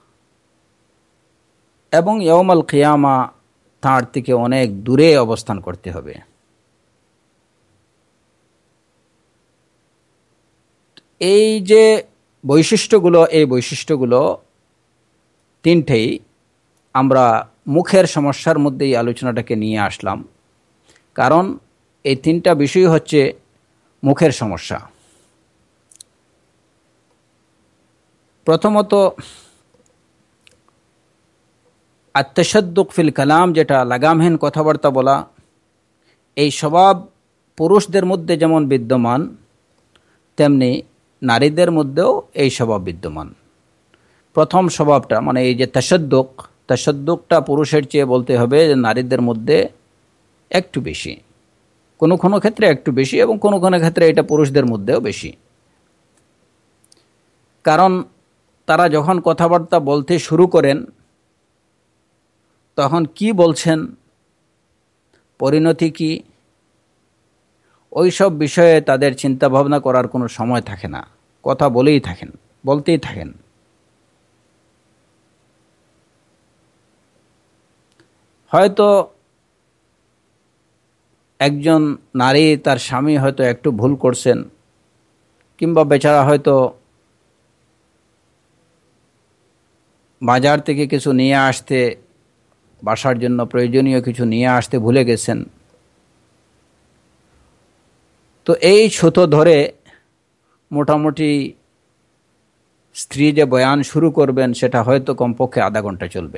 এবং ইয়াউমুল কিয়ামা তার থেকে অনেক দূরে অবস্থান করতে হবে। এই যে বৈশিষ্ট্যগুলো, এই বৈশিষ্ট্যগুলো তিনটেই আমরা মুখের সমস্যার মধ্যেই আলোচনাটাকে নিয়ে আসলাম, কারণ এই তিনটা বিষয় হচ্ছে মুখের সমস্যা। প্রথমত আত-তাশাদ্দুক ফিল কালাম, যেটা লাগামহীন কথাবার্তা বলা, এই স্বভাব পুরুষদের মধ্যে যেমন বিদ্যমান তেমনি নারীদের মধ্যেও এই স্বভাব বিদ্যমান। প্রথম স্বভাবটা মানে এই যে তাশাদ্দুকটা পুরুষের চেয়ে বলতে হবে যে নারীদের মধ্যে একটু বেশি, কোনো কোনো ক্ষেত্রে একটু বেশি এবং কোনো কোনো ক্ষেত্রে এটা পুরুষদের মধ্যেও বেশি। কারণ তারা যখন কথাবার্তা বলতে শুরু করেন তখন কি বলছেন, পরিণতি কি, ওই সব বিষয়ে তাদের চিন্তা ভাবনা করার কোনো সময় থাকে না, কথা বলতেই থাকেন। হয়তো একজন নারী, তার স্বামী হয়তো একটু ভুল করছেন, কিংবা বেচারা হয়তো বাজার থেকে কিছু নিয়ে আসতে, বাসার জন্য প্রয়োজনীয় কিছু নিয়ে আসতে ভুলে গেছেন। তো এই ছোট ধরে মোটামুটি স্ত্রী যে বয়ান শুরু করবেন সেটা হয়তো কমপক্ষে আধা ঘন্টা চলবে।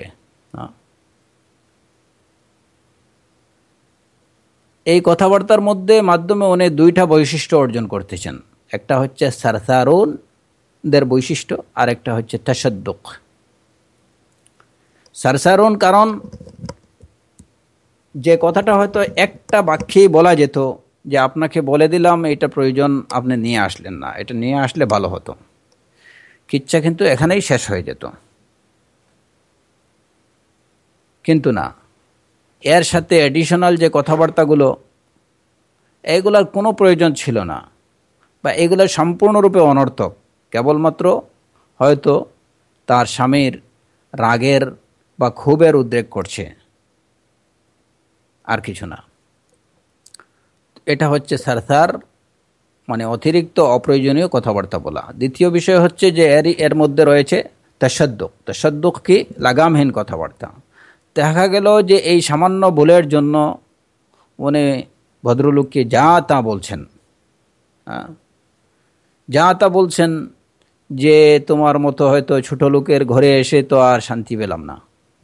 এই কথাবার্তার মাধ্যমে উনি দুইটা বৈশিষ্ট্য অর্জন করতেছেন, একটা হচ্ছে সারসারুনদের বৈশিষ্ট্য আর একটা হচ্ছে তাশাদ্দুক। সারসারুন কারণ যে কথাটা হয়তো একটা বাক্যেই বলা যেত যে আপনাকে বলে দিলাম এটা প্রয়োজন, আপনি নিয়ে আসলেন না, এটা নিয়ে আসলে ভালো হতো, কিচ্ছা কিন্তু এখানেই শেষ হয়ে যেত। কিন্তু না, এর সাথে অ্যাডিশনাল যে কথাবার্তাগুলো, এগুলার কোনো প্রয়োজন ছিল না, বা এগুলো সম্পূর্ণরূপে অনর্থক, কেবলমাত্র হয়তো তার স্বামীর রাগের বা ক্ষোভের উদ্রেক করছে, আর কিছু না। এটা হচ্ছে সারসার, মানে অতিরিক্ত অপ্রয়োজনীয় কথাবার্তা বলা। দ্বিতীয় বিষয় হচ্ছে যে এর মধ্যে রয়েছে তাশাদ্দুক কি লাগামহীন কথাবার্তা। দেখা গেল যে এই সামান্য ভুলের জন্য উনি ভদ্রলোককে যা তা বলছেন, যে তোমার মতো হয়তো ছোট লোকের ঘরে এসে তো আর শান্তি পেলাম না,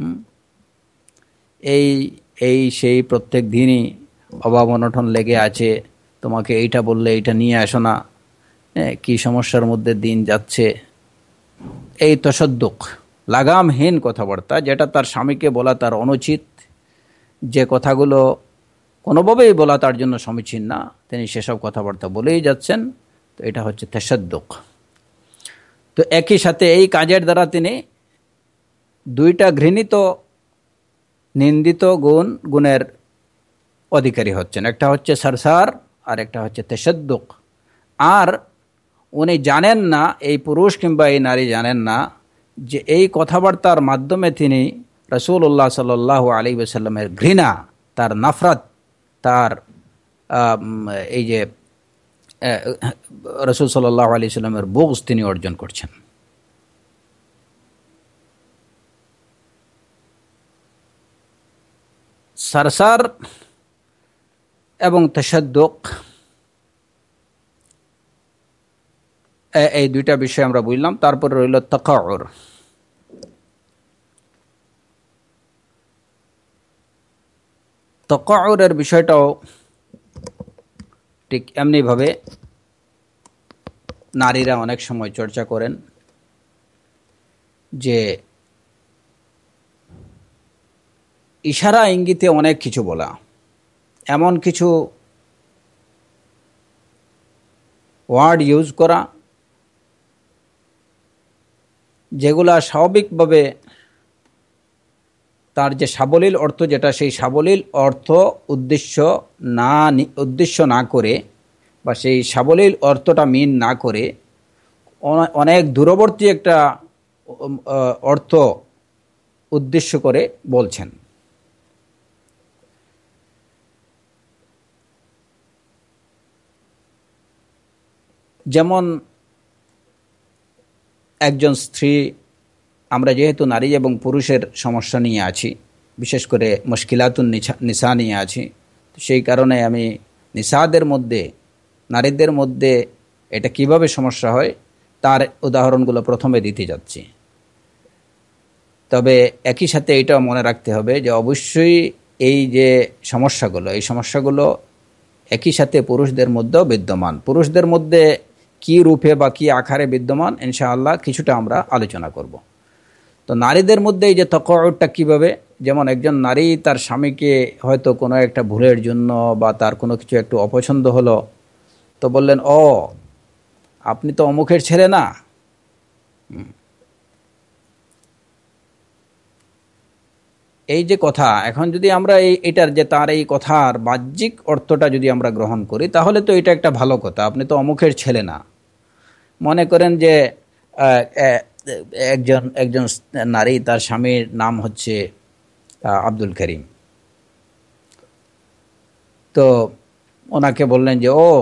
সেই প্রত্যেক দিনই অভাব অনটন লেগে আছে, তোমাকে এইটা বললে এইটা নিয়ে আসো না, কি সমস্যার মধ্যে দিন যাচ্ছে। এই তাশাদ্দুক লাগামহীন কথাবার্তা, যেটা তার স্বামীকে বলা তার অনুচিত, যে কথাগুলো কোনোভাবেই বলা তার জন্য সমীচীন না, তিনি সেসব কথাবার্তা বলেই যাচ্ছেন। তো এটা হচ্ছে তাশাদ্দুক। তো একই সাথে এই কাজের দ্বারা তিনি দুইটা ঘৃণিত নিন্দিত গুণের অধিকারী হচ্ছেন, একটা হচ্ছে সারসার আর একটা হচ্ছে তাশাদ্দুক। আর উনি জানেন না, এই পুরুষ কিংবা এই নারী জানেন না যে এই কথাবার্তার মাধ্যমে তিনি রাসূলুল্লাহ সাল্লাল্লাহু আলাইহি ওয়াসাল্লামের ঘৃণা, তার নাফরাত তার এই যে রাসূল সাল্লাল্লাহু আলাইহি সাল্লামের বুগজ তিনি অর্জন করছেন। সারসার এবং তাশাদ্দুক এই দুইটা বিষয় আমরা বুঝলাম। তারপরে রইল তাকাউর। তাকাউরের বিষয়টাও ঠিক এমনিভাবে নারীরা অনেক সময় চর্চা করেন যে ইশারা ইঙ্গিতে অনেক কিছু বলা, এমন কিছু ওয়ার্ড ইউজ করা যেগুলা স্বাভাবিকভাবে তার যে সাবলীল অর্থ যেটা, সেই সাবলীল অর্থ উদ্দেশ্য না করে বা সেই সাবলীল অর্থটা মিন না করে অনেক দূরবর্তী একটা অর্থ উদ্দেশ্য করে বলছেন। যেমন একজন স্ত্রী, আমরা যেহেতু নারী এবং পুরুষের সমস্যা নিয়ে আছি, বিশেষ করে মুশকিলাতুন নিসা নিয়ে আছি, সেই কারণে আমি নিসাদের মধ্যে, নারীদের মধ্যে এটা কিভাবে সমস্যা হয় তার উদাহরণগুলো প্রথমে দিতে যাচ্ছি। তবে একই সাথে এটাও মনে রাখতে হবে যে অবশ্যই এই যে সমস্যাগুলো, এই সমস্যাগুলো একই সাথে পুরুষদের মধ্যেও বিদ্যমান। পুরুষদের মধ্যে কি রূপে বা কি আকারে বিদ্যমান ইনশাআল্লাহ কিছুটা আমরা আলোচনা করব। তো নারীদের মধ্যে এই যে তাকাউরটা কিভাবে, যেমন একজন নারী তার স্বামীকে হয়তো কোনো একটা ভুলের জন্য বা তার কোনো কিছু একটু অপছন্দ হলো, তো বললেন, ও আপনি তো অমুকের ছেলে না। এই যে কথা, এখন যদি আমরা এটার যে তার এই কথার বাহ্যিক অর্থটা যদি আমরা গ্রহণ করি, তাহলে তো এটা একটা ভালো কথা, আপনি তো অমুকের ছেলে না। মনে করেন যে একজন নারী, তার স্বামীর নাম হচ্ছে আব্দুল করিম, তো ওনাকে বললেন যে ও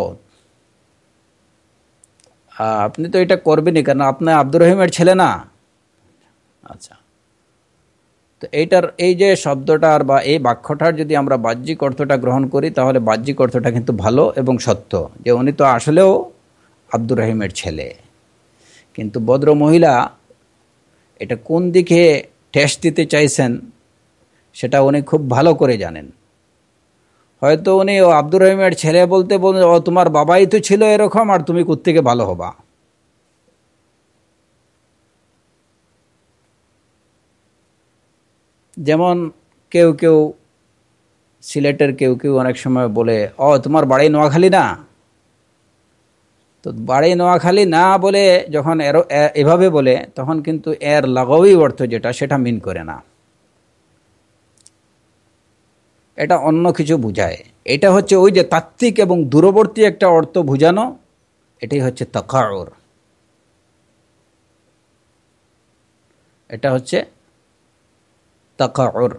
আপনি তো এটা করবেনই, কারণ আপনি আব্দুর রহিমের ছেলে না। আচ্ছা, তো এইটার এই যে শব্দটার বা এই বাক্যটার যদি আমরা বাহ্যিক অর্থটা গ্রহণ করি, তাহলে বাহ্যিক অর্থটা কিন্তু ভালো এবং সত্য, যে উনি তো আসলেও আব্দুর রহিমের ছেলে। কিন্তু ভদ্র মহিলা এটা কোন দিকে ঠেস দিতে চাইছেন সেটা উনি খুব ভালো করে জানেন। হয়তো উনি ও আব্দুর রহিমের ছেলে বলতে বলতে, ও তোমার বাবাই তো ছিল এরকম, আর তুমি কোত্থেকে ভালো হবা। যেমন কেউ কেউ, সিলেটের কেউ কেউ অনেক সময় বলে, ও তোমার বাড়ি নোয়াখালী না। তো বাড়ি নোয়াখালী না বলে যখন এভাবে বলে, তখন কিন্তু এর লাগাবি অর্থ যেটা, সেটা মিন করে না, এটা অন্য কিছু বুঝায়। এটা হচ্ছে ওই যে তাত্ত্বিক এবং দূরবর্তী একটা অর্থ বুঝানো, এটাই হচ্ছে তাকাউর। এটা হচ্ছে তাকাউর।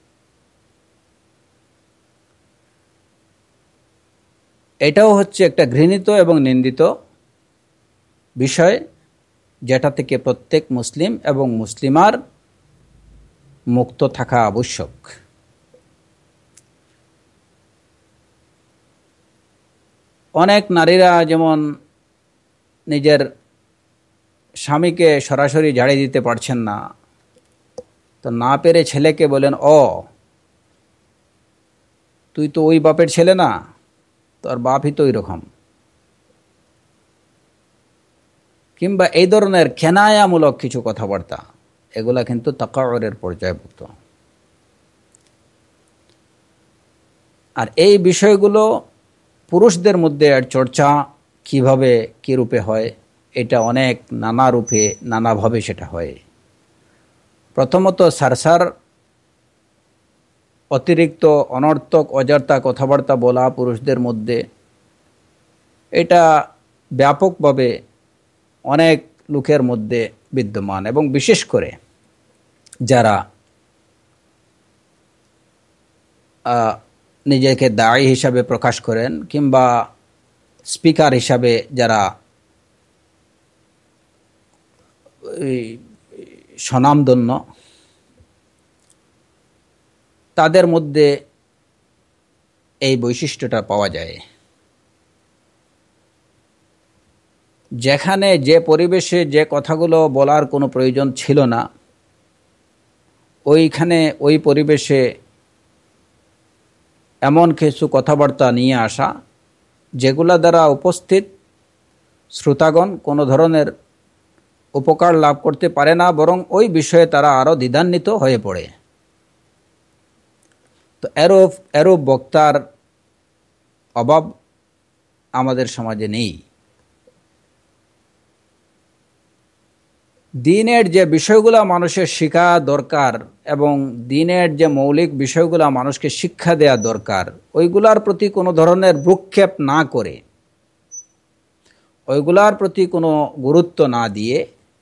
এটাও হচ্ছে একটা ঘৃণিত এবং নিন্দিত বিষয়, যেটা থেকে প্রত্যেক মুসলিম এবং মুসলিমার মুক্ত থাকা আবশ্যক। অনেক নারীরা যেমন নিজের স্বামীকে সরাসরি ঝাড়ি দিতে পারছেন না, তো না পেরে ছেলেকে বলেন, ও তুই তো ওই বাপের ছেলে না, তোর বাপই তো ওইরকম। কিংবা এই ধরনের খেনায়ামূলক কিছু কথাবার্তা, এগুলা কিন্তু তাকাউরের পর্যায়ভুক্ত। আর এই বিষয়গুলো পুরুষদের মধ্যে এর চর্চা কিভাবে কী রূপে হয়, এটা অনেক নানা রূপে নানাভাবে সেটা হয়। প্রথমত সারসার অতিরিক্ত অনর্থক অজার্থা কথাবার্তা বলা পুরুষদের মধ্যে, এটা ব্যাপকভাবে অনেক লোকের মধ্যে বিদ্যমান, এবং বিশেষ করে যারা নিজেকে দায়ী হিসাবে প্রকাশ করেন কিংবা স্পিকার হিসাবে যারা স্বনামধন্য, তাদের মধ্যে এই বৈশিষ্ট্যটা পাওয়া যায়। যেখানে যে পরিবেশে যে কথাগুলো বলার কোনো প্রয়োজন ছিল না, ওইখানে ওই পরিবেশে এমন কিছু কথাবার্তা নিয়ে আসা যেগুলা দ্বারা উপস্থিত শ্রোতাগণ কোনো ধরনের উপকার লাভ করতে পারে না, বরং ওই বিষয়ে তারা আরও দ্বিধান্বিত হয়ে পড়ে। তো এরূপ বক্তার অভাব আমাদের সমাজে নেই। দ্বীনের যে বিষয়গুলো মানুষের শেখা দরকার এবং দ্বীনের যে মৌলিক বিষয়গুলো মানুষকে শিক্ষা দেয়া দরকার, ওইগুলার প্রতি কোনো ধরনের ভ্রুক্ষেপ না করে, ওইগুলার প্রতি কোনো গুরুত্ব না দিয়ে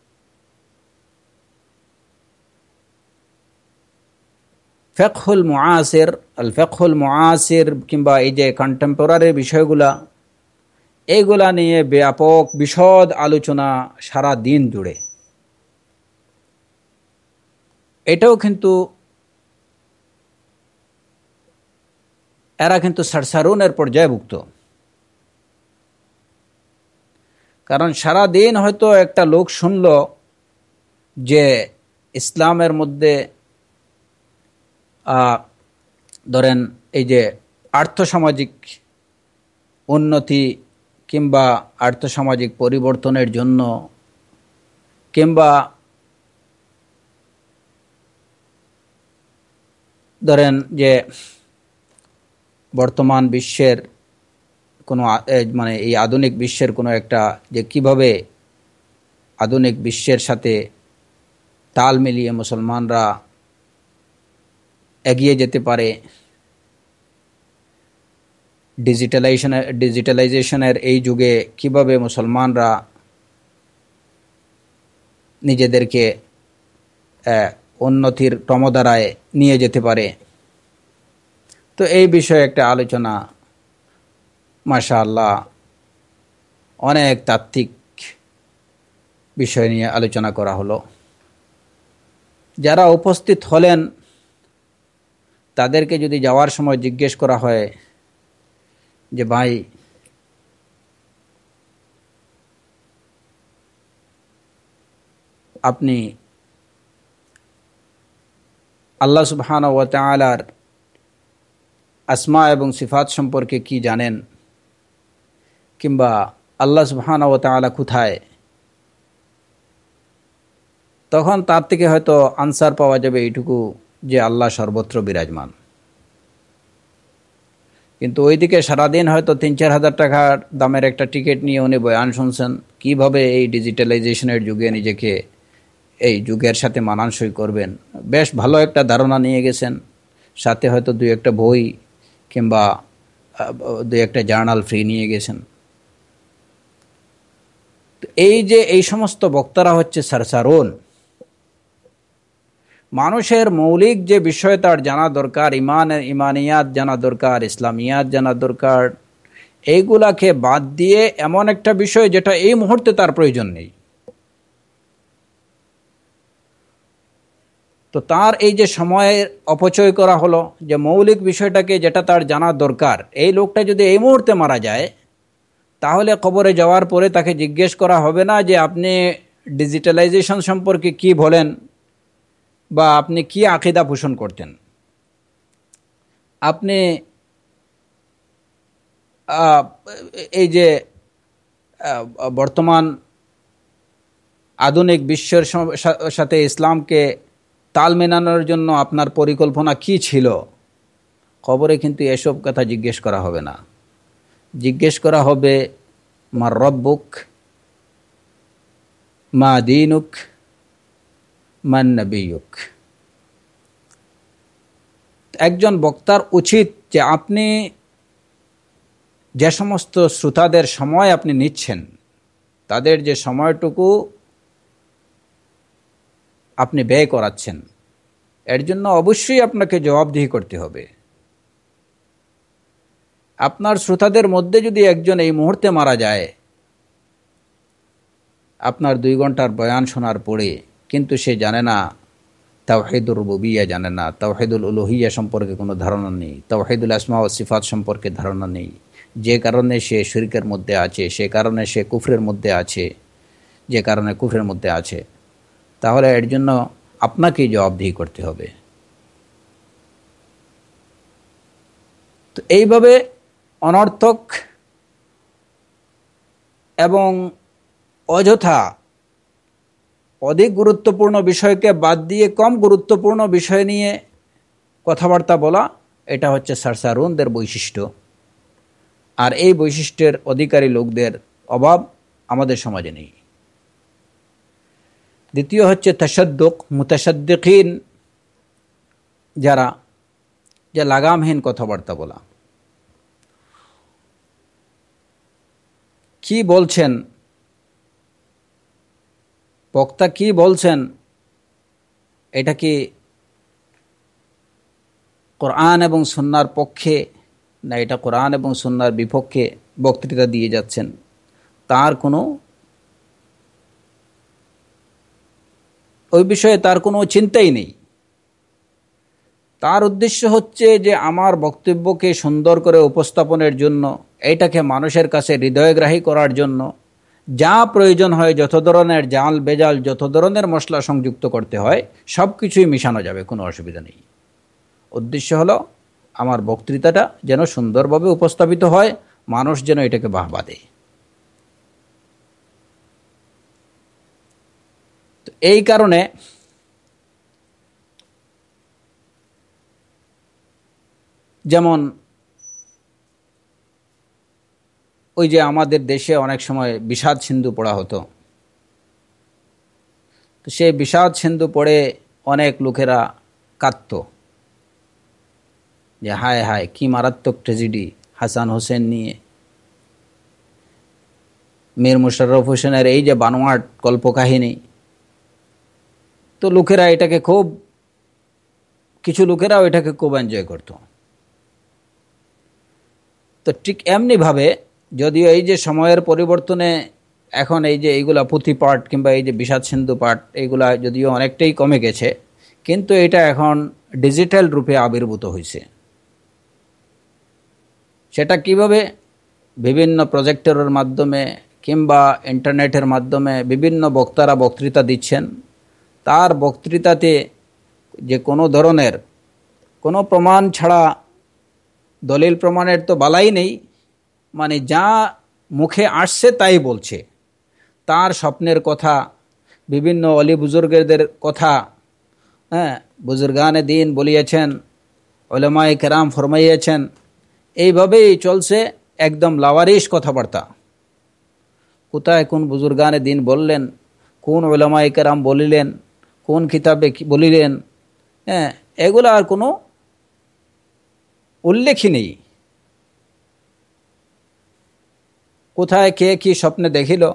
ফিকহুল মুআসির কিংবা এই যে কন্টেম্পোরারি বিষয়গুলা, এইগুলা নিয়ে ব্যাপক বিশদ আলোচনা সারা দিন জুড়ে, এটাও কিন্তু এরা কিন্তু সারসারুনের পর্যায়ভুক্ত। কারণ সারা দিন হয়তো একটা লোক শুনল যে ইসলামের মধ্যে ধরেন এই যে আর্থসামাজিক উন্নতি কিংবা আর্থসামাজিক পরিবর্তনের জন্য কিংবা ধরেন যে বর্তমান বিশ্বের কোনো মানে এই আধুনিক বিশ্বের কোনো একটা যে কিভাবে আধুনিক বিশ্বের সাথে তাল মিলিয়ে মুসলমানরা এগিয়ে যেতে পারে, ডিজিটালাইজেশনের এই যুগে কিভাবে মুসলমানরা নিজেদেরকে উন্নতির ক্রমধারায় নিয়ে যেতে পারে। তো এই বিষয়ে একটা আলোচনা মাশাআল্লাহ অনেক তাত্ত্বিক বিষয় নিয়ে আলোচনা করা হলো। যারা উপস্থিত হলেন তাদেরকে যদি যাওয়ার সময় জিজ্ঞেস করা হয় যে ভাই আপনি আল্লাহ সুবহানাহু ওয়া তাআলার আসমা এবং সিফাত সম্পর্কে কি জানেন, কিংবা আল্লাহ সুবহানাহু ওয়া তাআলা কোথায়, তখন তার থেকে হয়তো আনসার পাওয়া যাবে এইটুকু যে আল্লাহ সর্বত্র বিরাজমান। কিন্তু ওইদিকে সারাদিন হয়তো ৩-৪ হাজার টাকার দামের একটা টিকিট নিয়ে উনি বয়ান শুনছেন কিভাবে এই ডিজিটালাইজেশনের যুগে নিজেকে এই যুগের সাথে মানানসই করবেন। বেশ ভালো একটা ধারণা নিয়ে গেছেন, সাথে হয়তো 2-1টা বই কিংবা 2-1টা জার্নাল ফ্রি নিয়ে গেছেন। এই যে এই সমস্ত বক্তারা হচ্ছে সারসারুন। মানুষের মৌলিক যে বিষয় তার জানা দরকার, ইমানিয়াত জানা দরকার, ইসলামিয়াত জানা দরকার, এইগুলাকে বাদ দিয়ে এমন একটা বিষয় যেটা এই মুহূর্তে তার প্রয়োজন নেই, তো তার এই যে সময়ের অপচয় করা হলো, যে মৌলিক বিষয়টাকে যেটা তার জানা দরকার, এই লোকটা যদি এই মুহূর্তে মারা যায় তাহলে কবরে যাওয়ার পরে তাকে জিজ্ঞেস করা হবে না যে আপনি ডিজিটালাইজেশন সম্পর্কে কি বলেন বা আপনি কি আকীদা পোষণ করতেন। আপনি এই যে বর্তমান আধুনিক বিশ্বের সাথে ইসলামকে তাল মেলানোর জন্য আপনার পরিকল্পনা কি ছিল, কবরে কিন্তু এসব কথা জিজ্ঞেস করা হবে না। জিজ্ঞেস করা হবে মার রব্বুক, মা দীনুক, মান নবিয়ুক। একজন বক্তার উচিত যে আপনি যে সমস্ত শ্রোতাদের সময় আপনি নিচ্ছেন, তাদের যে সময়টুকু আপনি ব্যয় করাচ্ছেন, এর জন্য অবশ্যই আপনাকে জবাবদিহি করতে হবে। আপনার শ্রোতাদের মধ্যে যদি একজন এই মুহূর্তে মারা যায় আপনার 2 ঘন্টার বয়ান শোনার পরে, কিন্তু সে জানে না তাওহীদুর রুবুবিয়্যাহ, জানে না তাওহীদুল উলুহিয়্যাহ সম্পর্কে কোনো ধারণা নেই, তাওহীদুল আসমা ওয়াস সিফাত সম্পর্কে ধারণা নেই, যে কারণে সে শিরকের মধ্যে আছে, সে কারণে সে কুফরের মধ্যে আছে, যে কারণে কুফরের মধ্যে আছে, তাহলে এর জন্য আপনাকেই জবাবদিহি করতে হবে। তো এইভাবে অনর্থক এবং অযথা অধিক গুরুত্বপূর্ণ বিষয়কে বাদ দিয়ে কম গুরুত্বপূর্ণ বিষয় নিয়ে কথাবার্তা বলা, এটা হচ্ছে সারসারুনদের বৈশিষ্ট্য। আর এই বৈশিষ্ট্যের অধিকারী লোকদের অভাব আমাদের সমাজে নেই। দ্বিতীয় হচ্ছে তাশাদ্দুক, মুতাশাদ্দিকিন যারা, যে লাগামহীন কথাবার্তা বলা। কি বলছেন বক্তা, কি বলছেন, এটা কি কোরআন এবং সুন্নাহর পক্ষে, না এটা কোরআন এবং সুন্নাহর বিপক্ষে বক্তৃতা দিয়ে যাচ্ছেন, তার কোনো ওই বিষয়ে তার কোনো চিন্তাই নেই। তার উদ্দেশ্য হচ্ছে যে আমার বক্তব্যকে সুন্দর করে উপস্থাপনের জন্য, এইটাকে মানুষের কাছে হৃদয়গ্রাহী করার জন্য যা প্রয়োজন হয়, যত ধরনের জাল বেজাল, যত ধরনের মশলা সংযুক্ত করতে হয়, সব কিছুই মিশানো যাবে, কোনো অসুবিধা নেই। উদ্দেশ্য হলো আমার বক্তৃতাটা যেন সুন্দরভাবে উপস্থাপিত হয়, মানুষ যেন এটাকে বাহবা দেয়। তো এই কারণে যেমন ওই যে আমাদের দেশে অনেক সময় বিষাদ সিন্ধু পড়া হতো, তো সেই বিষাদ সিন্ধু পড়ে অনেক লোকেরা কাঁদত যে হায় হায় কি মারাত্মক ট্র্যাজেডি হাসান হোসেন নিয়ে, মীর মুশাররফ হোসেনের এই যে বানোয়াট কল্পকাহিনী। তো লোকেরা এটাকে খুব, কিছু লোকেরাও এটাকে খুব এনজয় করত। তো ঠিক এমনিভাবে, যদিও এই যে সময়ের পরিবর্তনে এখন এই যে এইগুলা পুঁথি পাঠ কিংবা এই যে বিষাদ সিন্ধু পাঠ, এইগুলা যদিও অনেকটাই কমে গেছে, কিন্তু এটা এখন ডিজিটাল রূপে আবির্ভূত হয়েছে। সেটা কিভাবে? বিভিন্ন প্রজেক্টরের মাধ্যমে কিংবা ইন্টারনেটের মাধ্যমে বিভিন্ন বক্তারা বক্তৃতা দিচ্ছেন। তার বক্তৃতাতে যে কোনো ধরনের কোনো প্রমাণ ছাড়া, দলিল প্রমাণের তো বালাই নেই, মানে যা মুখে আসছে তাই বলছে। তার স্বপ্নের কথা, বিভিন্ন অলি বুজুর্গদের কথা, হ্যাঁ, বুজুর্গানে দিন বলিয়েছেন, উলামায়ে কেরাম ফরমাইয়েছেন, এইভাবেই চলছে, একদম লাওয়ারিশ কথাবার্তা। কোথায় কোন বুজুর্গানে দিন বললেন, কোন উলামায়ে কেরাম বলিলেন, কোন কিতাবে বলিলেন, হ্যাঁ, এগুলো আর কোনো উল্লেখই নেই। কোথায় কে কি স্বপ্নে দেখিল,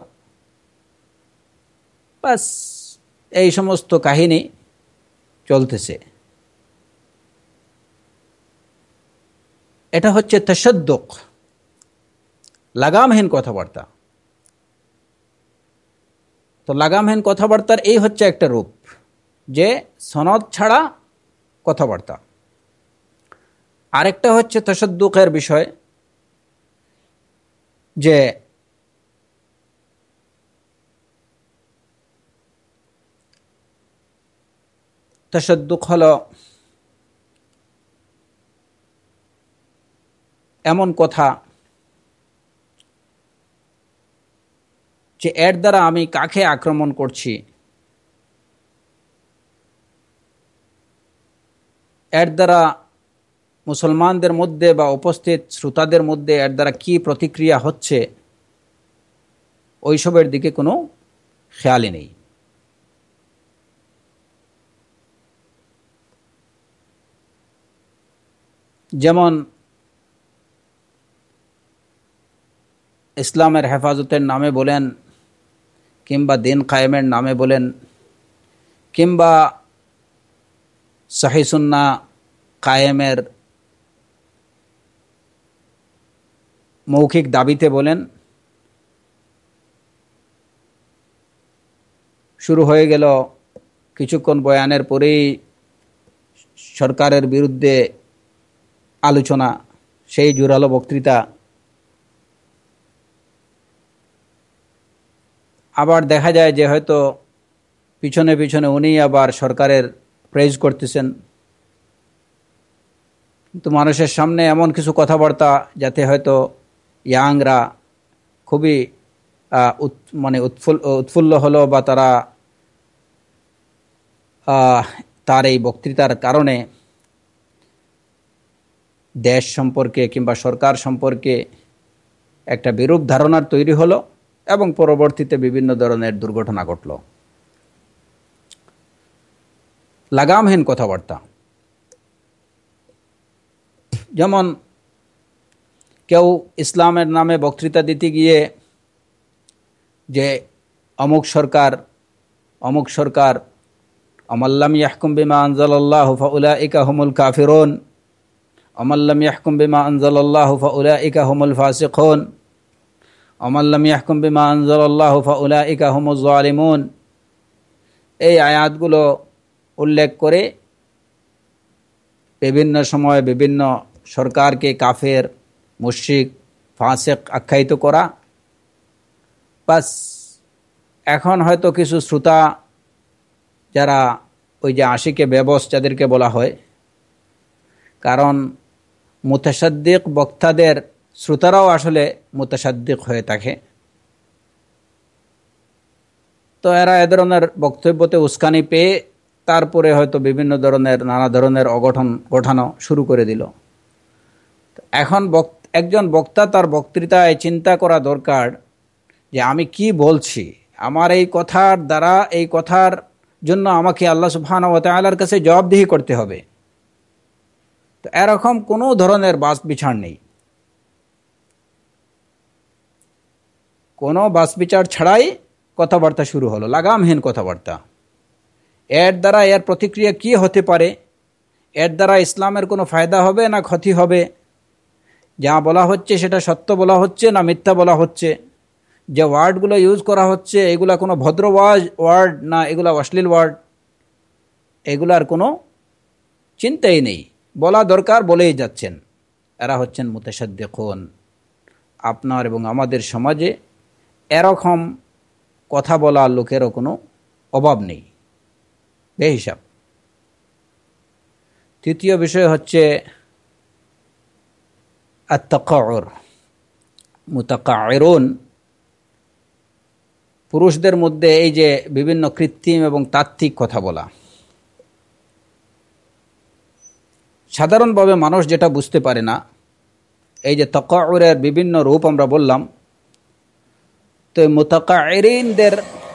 বাস এই সমস্ত কাহিনী চলতেছে। এটা হচ্ছে তাশাদ্দুক, লাগামহীন কথাবার্তা। তো লাগামহীন কথাবার্তার এই হচ্ছে একটা রূপ, যে সনদ ছাড়া কথাবার্তা। আরেকটা হচ্ছে তাশাদ্দুকের বিষয়, যে তাশাদ্দুক হলো এমন কথা যে এর দ্বারা আমি কাকে আক্রমণ করছি, এর দ্বারা মুসলমানদের মধ্যে বা উপস্থিত শ্রোতাদের মধ্যে এর দ্বারা কি প্রতিক্রিয়া হচ্ছে, ওইসবের দিকে কোনো খেয়ালই নেই। যেমন ইসলামের হেফাজতের নামে বলেন, কিংবা দিন কায়েমের নামে বলেন, কিংবা সহিহ সুন্নাহ কায়েমের মৌখিক দাবিতে বলেন, শুরু হয়ে গেল। কিছুক্ষণ বয়ানের পরেই সরকারের বিরুদ্ধে আলোচনা, সেই জোরালো বক্তৃতা। আবার দেখা যায় যে হয়তো পিছনে পিছনে উনি আবার সরকারের প্রেজ করতেছেন, কিন্তু মানুষের সামনে এমন কিছু কথাবার্তা যাতে হয়তো ইয়াংরা খুবই মানে উৎফুল্ল হলো, বা তারা তার এই বক্তৃতার কারণে দেশ সম্পর্কে কিংবা সরকার সম্পর্কে একটা বিরূপ ধারণার তৈরি হলো, এবং পরবর্তীতে বিভিন্ন ধরনের দুর্ঘটনা ঘটল। লাগামহীন কথাবার্তা, যেমন কেউ ইসলামের নামে বক্তৃতা দিতে গিয়ে যে অমুক সরকার আমাল্লাম ইয়াহকুম বিমা আনজালাল্লাহু ফাউলাইকা হুমুল কাফিরুন, আমাল্লাম ইয়াহকুম বিমা আনজালাল্লাহু ফাউলাইকা হুমুল ফাসিকুন, আমাল্লাম ইয়াহকুম বিমা আনজালাল্লাহু ফাউলাইকা হুমুজ জালিমুন, এই আয়াতগুলো উল্লেখ করে বিভিন্ন সময় বিভিন্ন সরকারকে কাফের, মুশরিক, ফাসিক আখ্যায়িত করা। বাস, এখন হয়তো কিছু শ্রোতা যারা ওই যে আশিকে বেবস যাদেরকে বলা হয়, কারণ মুতাসাদ্দিক বক্তাদের শ্রোতারাও আসলে মুতাসাদ্দিক হয়ে থাকে, তো এরা এ ধরনের বক্তব্যতে উস্কানি পেয়ে তারপরে হয়তো বিভিন্ন ধরনের নানা ধরনের অঘটন ঘটানো শুরু করে দিল। এখন একজন বক্তা তার বক্তৃতায় চিন্তা করা দরকার যে আমি কি বলছি, আমার এই কথার দ্বারা, এই কথার জন্য আমাকে আল্লাহ সুবহানাহু ওয়া তাআলার কাছে জবাবদিহি করতে হবে। তো এরকম কোনো ধরনের বাস বিচার নেই, কোনো বাস বিচার ছাড়াই কথাবার্তা শুরু হলো, লাগামহীন কথাবার্তা। এর দ্বারা এর প্রতিক্রিয়া কি হতে পারে, এর দ্বারা ইসলামের কোনো ফায়দা হবে না ক্ষতি হবে, যা বলা হচ্ছে সেটা সত্য বলা হচ্ছে না মিথ্যা বলা হচ্ছে, যে ওয়ার্ডগুলো ইউজ করা হচ্ছে এগুলা কোনো ভদ্র ওয়ার্ড না এগুলা অশ্লীল ওয়ার্ড, এগুলার কোনো চিন্তাই নেই, বলা দরকার বলেই যাচ্ছেন। এরা হচ্ছেন মুতাসাদ্দিকুন। আপনার এবং আমাদের সমাজে এরকম কথা বলা লোকেরও কোনো অভাব নেই, বেহিসাব। তৃতীয় বিষয় হচ্ছে আত-তাকাউর। মুতাকাইরুন, পুরুষদের মধ্যে এই যে বিভিন্ন কৃত্রিম এবং তাত্ত্বিক কথা বলা। সাধারণভাবে মানুষ যেটা বুঝতে পারে না, এই যে তাকাউরের বিভিন্ন রূপ আমরা বললাম, তো মুতাকাইরিনদের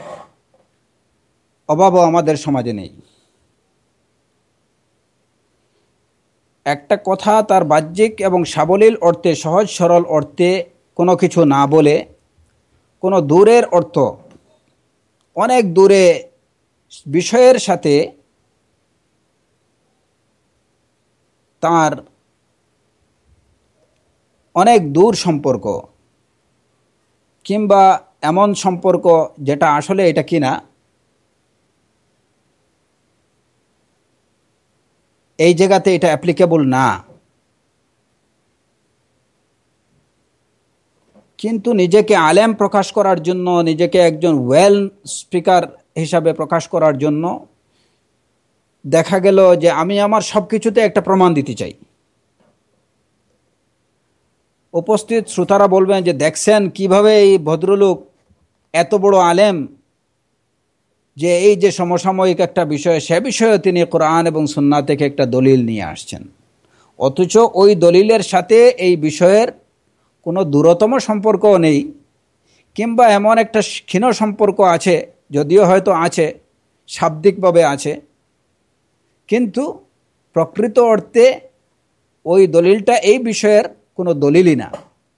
অভাবও আমাদের সমাজে নেই। একটা কথা তার বাহ্যিক এবং সাবলীল অর্থে, সহজ সরল অর্থে কোনো কিছু না বলে, কোনো দূরের অর্থ, অনেক দূরে বিষয়ের সাথে তার অনেক দূর সম্পর্ক, কিংবা এমন সম্পর্ক যেটা আসলে এটা কিনা, এই জায়গাতে এটা অ্যাপ্লিকেবল না, কিন্তু নিজেকে আলেম প্রকাশ করার জন্য, নিজেকে একজন ওয়েল স্পিকার হিসাবে প্রকাশ করার জন্য দেখা গেল যে আমি আমার সব কিছুতে একটা প্রমাণ দিতে চাই। উপস্থিত শ্রোতারা বলবেন যে দেখছেন কিভাবে এই ভদ্রলোক এত বড় আলেম, যে এই যে সমসাময়িক একটা বিষয়, সে বিষয়ে তিনি কোরআন এবং সুন্নাহ থেকে একটা দলিল নিয়ে আসছেন, অথচ ওই দলিলের সাথে এই বিষয়ের কোনো দূরতম সম্পর্কও নেই, কিংবা এমন একটা ক্ষীণ সম্পর্ক আছে, যদিও হয়তো আছে, শাব্দিকভাবে আছে, কিন্তু প্রকৃত অর্থে ওই দলিলটা এই বিষয়ের কোনো দলিলই না।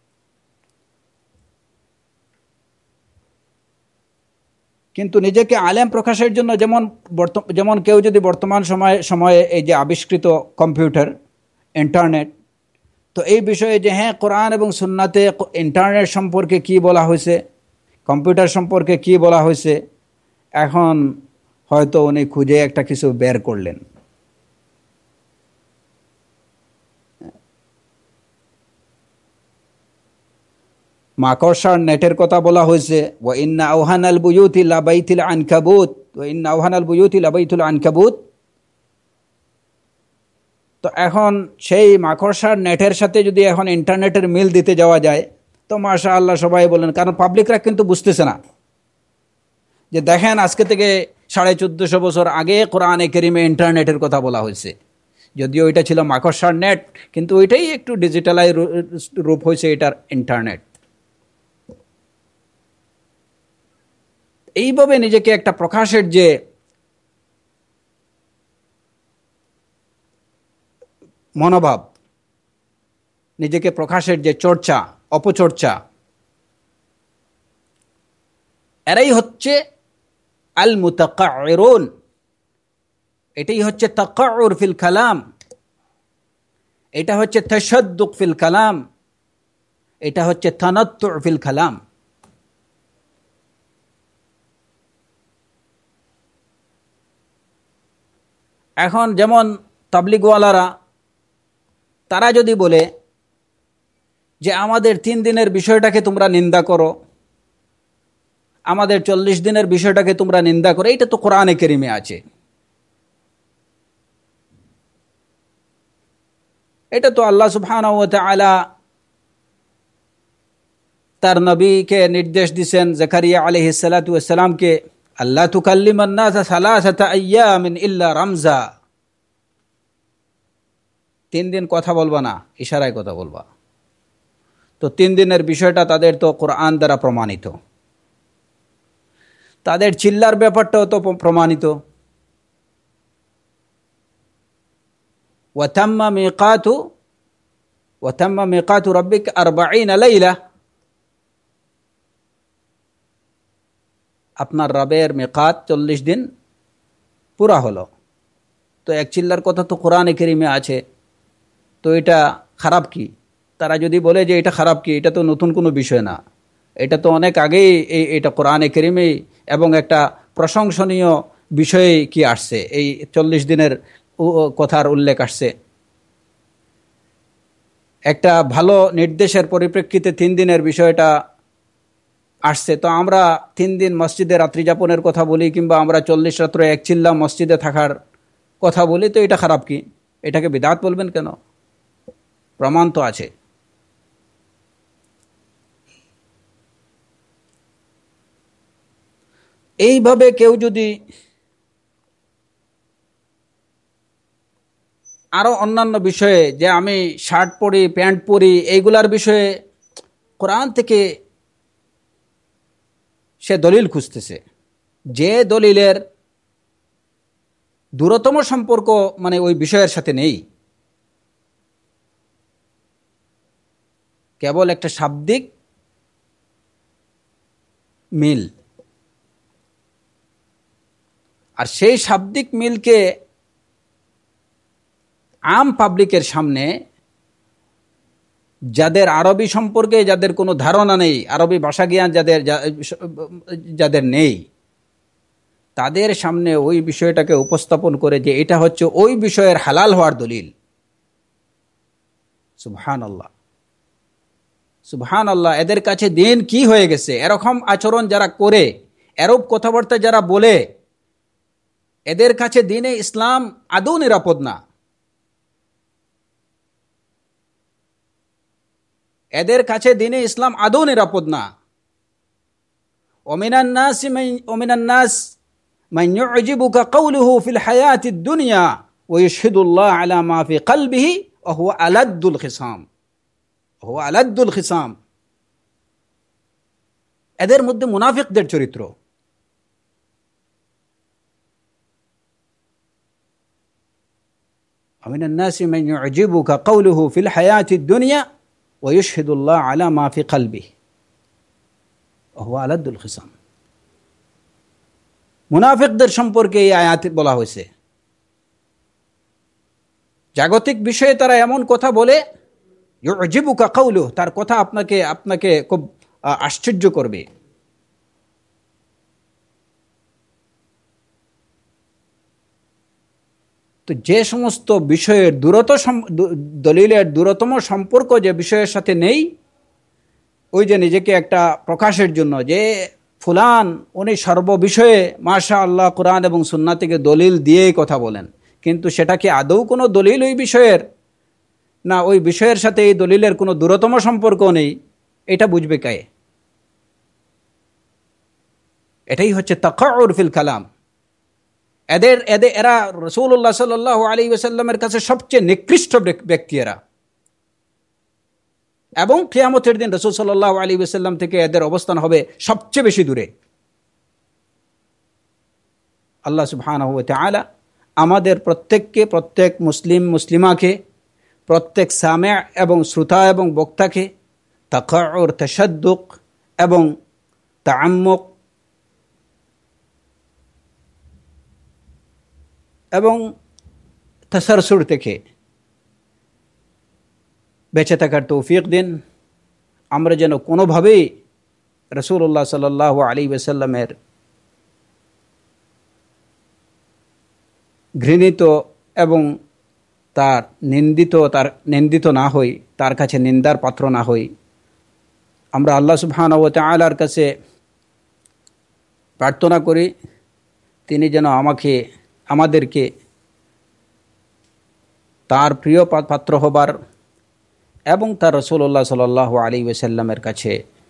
কিন্তু নিজেকে আলেম প্রকাশের জন্য, যেমন কেউ যদি বর্তমান সময়ে এই যে আবিষ্কৃত কম্পিউটার, ইন্টারনেট, তো এই বিষয়ে যে হ্যাঁ কোরআন এবং সুন্নাতে ইন্টারনেট সম্পর্কে কি বলা হয়েছে, কম্পিউটার সম্পর্কে কি বলা হয়েছে, এখন হয়তো উনি খুঁজে একটা কিছু বের করলেন। মাকড়সার নেটের কথা বলা হয়েছে, ওয়া ইন্না আওহানাল বুয়ুতি লাবাইতুল আনকাবুত, ওয়া ইন্না আওহানাল বুয়ুতি লাবাইতুল আনকাবুত। তো এখন সেই মাকড়সার নেটের সাথে যদি এখন ইন্টারনেটের মিল দিতে যাওয়া যায় তো মাশাআল্লাহ সবাই বলেন, কারণ পাবলিকরা কিন্তু বুঝতেছে না যে দেখেন আজকে থেকে 1450 বছর আগে কোরআনে কারিমে ইন্টারনেটের কথা বলা হয়েছে, যদিও এটা ছিল মাকড়সার নেট, কিন্তু ওইটাই একটু ডিজিটালাইজ রূপ হয়েছে এটার ইন্টারনেট। এইভাবে নিজেকে একটা প্রকাশের যে মনোভাব, নিজেকে প্রকাশের যে চর্চা অপচর্চা, এরাই হচ্ছে আল মুতাকায়িরুন। এটাই হচ্ছে তাকাউর ফিল কালাম, এটা হচ্ছে তাশাদ্দুক ফিল কালাম, এটা হচ্ছে তানাত্তু ফিল কালাম। এখন যেমন তাবলিগওয়ালারা, তারা যদি বলে যে আমাদের 3 দিনের বিষয়টাকে তোমরা নিন্দা করো, আমাদের 40 দিনের বিষয়টাকে তোমরা নিন্দা করো, এটা তো কোরআনে কারিমে আছে, এটা তো আল্লাহ সুবহানাহু ওয়া তাআলা তার নবীকে নির্দেশ দিয়েছেন জাকারিয়া আলাইহিস সালাতু ওয়াস সালামকে, আল্লাহ তুকাল্লিমান নাস সালাসাতা আইয়ামিন ইল্লা রামজা, 3 দিন কথা বলবা না, ইশারায় কথা বলবা। তো 3 দিনের বিষয়টা তাদের তো কোরআন দ্বারা প্রমাণিত, তাদের চিল্লার ব্যাপারটাও তো প্রমাণিত। ওয়াতাম্মা মিকাতু রাব্বিক 40 লাইলা, আপনার রবের মিকাত 40 দিন পুরা হলো। তো এক চিল্লার কথা তো কোরআনে কারিমে আছে, তো এটা খারাপ কি? তারা যদি বলে যে এটা খারাপ কি, এটা তো নতুন কোনো বিষয় না, এটা তো অনেক আগেই এটা কোরআনে কারিমে এবং একটা প্রশংসনীয় বিষয়ে কি আসছে, এই 40 দিনের কথার উল্লেখ আসছে, একটা ভালো নির্দেশের পরিপ্রেক্ষিতে 3 দিনের বিষয়টা আসছে। তো আমরা 3 দিন মসজিদে রাত্রি যাপনের কথা বলি, কিংবা আমরা 40 রাত্র এক চিল্লা মসজিদে থাকার কথা বলি, তো এটা খারাপ কি? এটাকে বিদআত বলবেন কেন? প্রমাণ তো আছে। এইভাবে কেউ যদি আরো অন্যান্য বিষয়ে, যে আমি শার্ট পরি প্যান্ট পরি, এইগুলার বিষয়ে কোরআন থেকে সে দলিল খুঁজতেছে, যে দলিলের দূরতম সম্পর্ক মানে ওই বিষয়ের সাথে নেই, কেবল একটা শাব্দিক মিল, আর সেই শাব্দিক মিলকে আম পাবলিকের সামনে, যাদের আরবি সম্পর্কে যাদের কোনো ধারণা নেই, আরবি ভাষা জ্ঞান যাদের নেই, তাদের সামনে ওই বিষয়টাকে উপস্থাপন করে যে এটা হচ্ছে ওই বিষয়ের হালাল হওয়ার দলিল। সুবহানাল্লাহ, সুবহানাল্লাহ। এদের কাছে দিন কি হয়ে গেছে? এরকম আচরণ যারা করে, এরূপ কথাবার্তা যারা বলে, এদের কাছে দিনে ইসলাম আদৌ নিরাপদ না। এদের কাছে দিনে ইসলাম আদৌ নিরাপদ না। ওমিনান নাস মান ইউজিবুকা কাউলুহু ফিল হায়াতিদ দুনিয়া ওয়া ইশহিদুল্লাহ আলা মা ফি কলবিহি ওয়া হুয়া আলাদ্দুল খিসাম। এদের মধ্যে মুনাফিকদের চরিত্র। ওমিনান নাস মান ইউজিবুকা কাউলুহু ফিল হায়াতিদ দুনিয়া ওয়া ইশহিদুল্লাহ আলা মা ফি কলবিহি ওয়া হুয়া আলাদ্দুল খিসাম। মুনাফিকদের সম্পর্কে এই আয়াতে বলা হয়েছে, জাগতিক বিষয়ে তারা এমন কথা বলে ইউজিবুকা কাউলুহু, তার কথা আপনাকে আপনাকে খুব আশ্চর্য করবে। তো যে সমস্ত বিষয়ের দলিলের দূরতম সম্পর্ক যে বিষয়ের সাথে নেই, ওই যে নিজেকে একটা প্রকাশের জন্য যে ফুলান উনি সর্ববিষয়ে মাশা আল্লাহ কোরআন এবং সুন্নাহ থেকে দলিল দিয়েই কথা বলেন, কিন্তু সেটা কি আদৌ কোনো দলিল ওই বিষয়ের, না ওই বিষয়ের সাথে এই দলিলের কোনো দূরতম সম্পর্ক নেই, এটা বুঝবে কে? এটাই হচ্ছে তাকাউর ফিল কালাম। এরা রাসূলুল্লাহ সাল্লাল্লাহু আলাইহি ওয়াসাল্লামের কাছে সবচেয়ে নিকৃষ্ট ব্যক্তি এরা, এবং কিয়ামতের দিন রাসূল সাল্লাল্লাহু আলাইহি ওয়াসাল্লাম থেকে এদের অবস্থান হবে সবচেয়ে বেশি দূরে। আল্লাহ সুবহানাহু ওয়া তাআলা আমাদের প্রত্যেককে, প্রত্যেক মুসলিমাকে, প্রত্যেক সামি' এবং শ্রোতা এবং বক্তাকে তাকাউর, তাশাদ্দুক এবং তাআম্মুক এবং তাসারসুর থেকে বেঁচে থাকার তৌফিক দিন। আমরা যেন কোনোভাবেই রাসূলুল্লাহ সাল্লাল্লাহু আলাইহি ওয়াসাল্লামের ঘৃণিত এবং তার নিন্দিত না হই, তার কাছে নিন্দার পাত্র না হই। আমরা আল্লাহ সুবহানাহু ওয়া তাআলার কাছে প্রার্থনা করি তিনি যেন আমাদেরকে তার প্রিয় পাত্র হবার এবং তার রাসূলুল্লাহ সাল্লাল্লাহু আলাইহি ওয়াসাল্লামের কাছে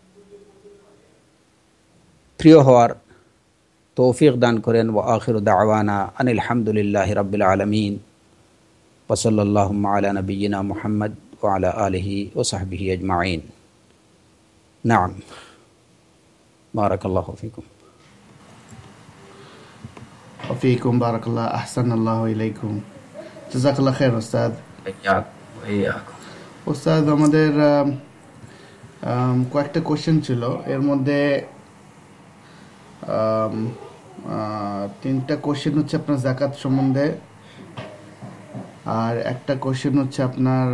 প্রিয় হওয়ার তৌফিক দান করেন। ওয়া আখিরু দাওয়ানা আনিল হামদুলিল্লাহি রাব্বিল আলামিন ওয়া সাল্লাল্লাহু আলা নাবিয়িনা মুহাম্মদ ওয়া আলা আলিহি ওয়া সাহবিহি আজমাইন। নাম, বারাকাল্লাহু ফিকুম। ফিকুম বারাকাল্লাহ, আহসানাল্লাহু ইলাইকুম, জাযাকাল্লাহ খাইর ওস্তাদ। ওস্তাদ, আমাদের কয়েকটা কোশ্চেন ছিল, এর মধ্যে 3টা কোশ্চেন হচ্ছে আপনার যাকাত সম্বন্ধে, আর একটা কোশ্চেন হচ্ছে আপনার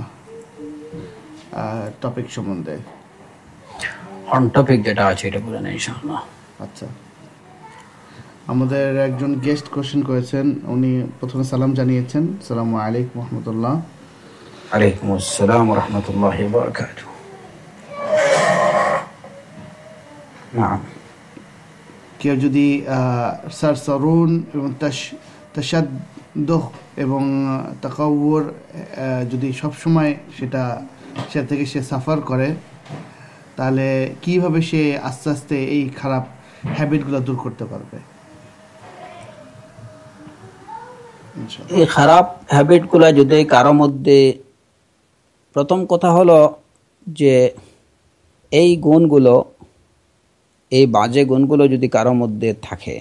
টপিক সম্বন্ধে। অন টপিক যেটা আছে এটা বলেন ইনশাআল্লাহ। আচ্ছা, আমাদের একজন গেস্ট কোশ্চেন করেছেন, উনি প্রথমে সালাম জানিয়েছেন। আসসালামু আলাইকুম ওয়া রাহমাতুল্লাহ। ওয়ালাইকুম আসসালাম ওয়া রাহমাতুল্লাহি ওয়া বারাকাতুহু। নাম, কেউ যদি সারসরুন এবং তাশাদ্দুহ এবং তাকাউর যদি সবসময় সেটা থেকে সে সাফার করে, তাহলে কিভাবে সে আস্তে আস্তে এই খারাপ হ্যাবিটগুলো দূর করতে পারবে? এই খারাপ হ্যাবিটগুলো যদি কারো মধ্যে, প্রথম কথা হলো যে এই গুণগুলো, এই বাজে গুণগুলো যদি কারো মধ্যে থাকে,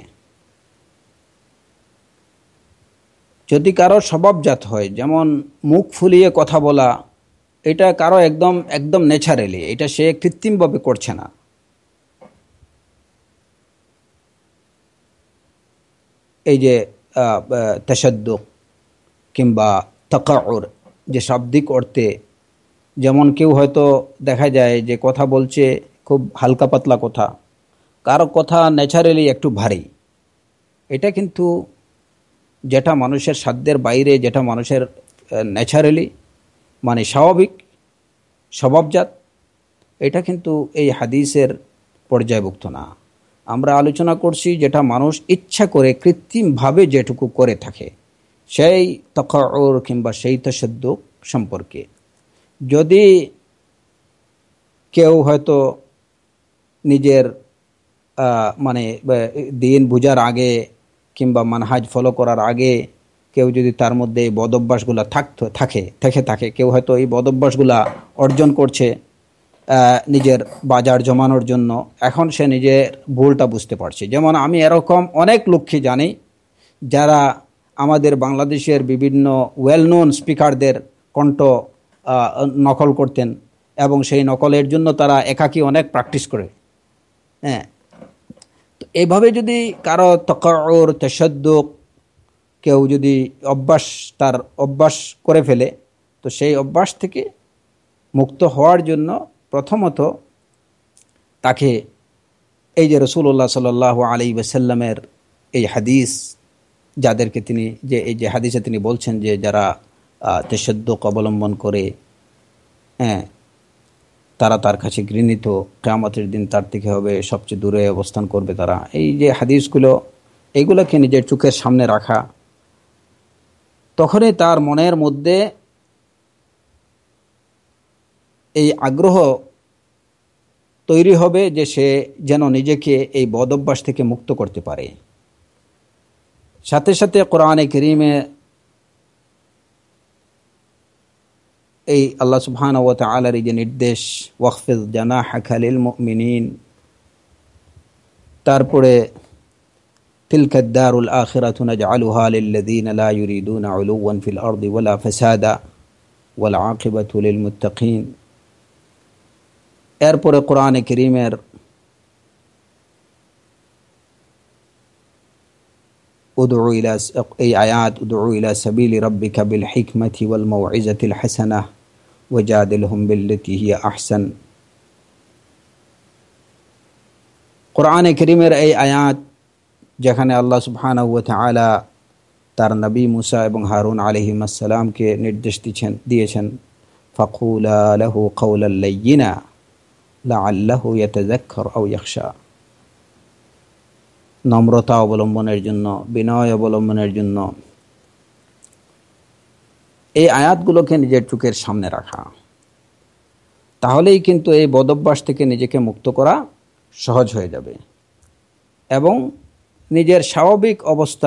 যদি কারো স্বভাবজাত হয়, যেমন মুখ ফুলিয়ে কথা বলা, এটা কারো একদম ন্যাচারালি, এটা সে কৃত্রিমভাবে করছে না। এই যে তাশাদ্দুক কিংবা তাকাউর, যে শাব্দিক অর্থে, যেমন কেউ হয়তো দেখা যায় যে কথা বলছে খুব হালকা পাতলা কথা, কারো কথা ন্যাচারালি একটু ভারী, এটা কিন্তু যেটা মানুষের সাধ্যের বাইরে, যেটা মানুষের ন্যাচারালি মানে স্বাভাবিক স্বভাবজাত, এটা কিন্তু এই হাদিসের পর্যায়ভুক্ত না। আমরা আলোচনা করছি যেটা মানুষ ইচ্ছা করে কৃত্রিমভাবে যেটুকু করে থাকে, সেই তাকাউর কিংবা সেই তাশাদ্দুক সম্পর্কে। যদি কেউ হয়তো নিজের মানে দিন বুঝার আগে কিংবা মানহাজ ফলো করার আগে কেউ যদি তার মধ্যে এই বদভ্যাসগুলো থাকে, কেউ হয়তো এই বদভ্যাসগুলা অর্জন করছে নিজের বাজার জমানোর জন্য, এখন সে নিজের ভুলটা বুঝতে পারছে। যেমন আমি এরকম অনেক লোককে জানি যারা আমাদের বাংলাদেশের বিভিন্ন ওয়েল নোন স্পিকারদের কণ্ঠ নকল করতেন, এবং সেই নকলের জন্য তারা একাকী অনেক প্র্যাকটিস করে। হ্যাঁ, তো এইভাবে যদি কারো তাকাউর তাশাদ্দুক কেউ যদি তার অভ্যাস করে ফেলে, তো সেই অভ্যাস থেকে মুক্ত হওয়ার জন্য প্রথমত তাকে এই যে রাসূলুল্লাহ সাল্লাল্লাহু আলাইহি ওয়াসাল্লামের এই হাদিস, যাদেরকে তিনি এই যে হাদিসে তিনি বলছেন যে যারা তাশাদ্দুক অবলম্বন করে, হ্যাঁ, তারা তার কাছে ঘৃণিত, কিয়ামতের দিন তার থেকে হবে সবচেয়ে দূরে অবস্থান করবে তারা। এই যে হাদিসগুলো, এইগুলোকে নিজের চোখের সামনে রাখা, তখনই তার মনের মধ্যে এই আগ্রহ তৈরি হবে যে সে যেন নিজেকে এই বদ অভ্যাস থেকে মুক্ত করতে পারে। সাথে সাথে কোরআনে কারীমে এই আল্লাহ সুবহানাহু ওয়া তাআলার এই যে নির্দেশ, ওয়াখফিজ জানাহাকা লিল মুমিনিন, তারপরে তিলকা দারুল আখিরাতু নাজআলুহা লিল্লাযিনা লা ইউরিদুনা উলুওয়ান ফিল আরদি ওয়ালা ফাসাদা ওয়াল আকিবাতু লিল মুত্তাকিন। এরপরে কোরআনে কারীমের উদউ ইলা, এই আয়াত, উদউ ইলা সাবিলি রাব্বিকা বিল হিকমাতি ওয়াল মাউইজাতিল হাসানাহ ওয়াজাদিলহুম বিল্লাতী হিয়া আহসান। কোরআনে কারীমের এই আয়াত যেখানে আল্লাহ সুবহানাহু ওয়া তাআলা তার নবী মুসা এবং হারুন আলাইহিস সালামকে নির্দেশ দিয়েছেন, ফাকুলা লাহু কাওলাল লাইয়িনা লাআল্লাহু ইয়াতাযাক্কারু আও ইয়াখশা, নম্রতা অবলম্বনের জন্য, বিনয় অবলম্বনের জন্য। এই আয়াতগুলোকে নিজের চোখের সামনে রাখা, তাহলেই কিন্তু এই বদঅভ্যাস থেকে নিজেকে মুক্ত করা সহজ হয়ে যাবে এবং নিজের স্বাভাবিক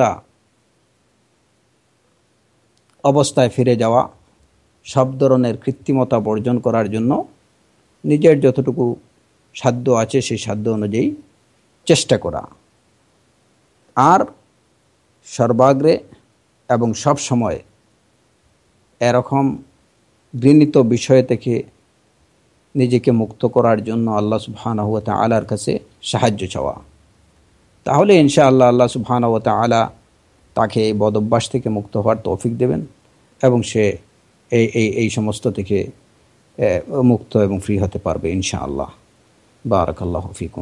অবস্থায় ফিরে যাওয়া, সব ধরনের কৃত্রিমতা বর্জন করার জন্য নিজের যতটুকু সাধ্য আছে সেই সাধ্য অনুযায়ী চেষ্টা করা। আর সর্বাগ্রে এবং সব সময় এরকম ঘৃণিত বিষয় থেকে নিজেকে মুক্ত করার জন্য আল্লাহ সুবহানাহু ওয়া তাআলার কাছে সাহায্য চাওয়া। তাহলে ইনশাআল্লাহ আল্লাহ সুবহানাহু ওয়া তাআলা তাকে এই বদঅভ্যাস থেকে মুক্ত হওয়ার তৌফিক দেবেন এবং সে এই সমস্ত থেকে মুক্ত এবং ফ্রি হতে পারবে ইনশাআল্লাহ। বারাকাল্লাহু ফিকুম।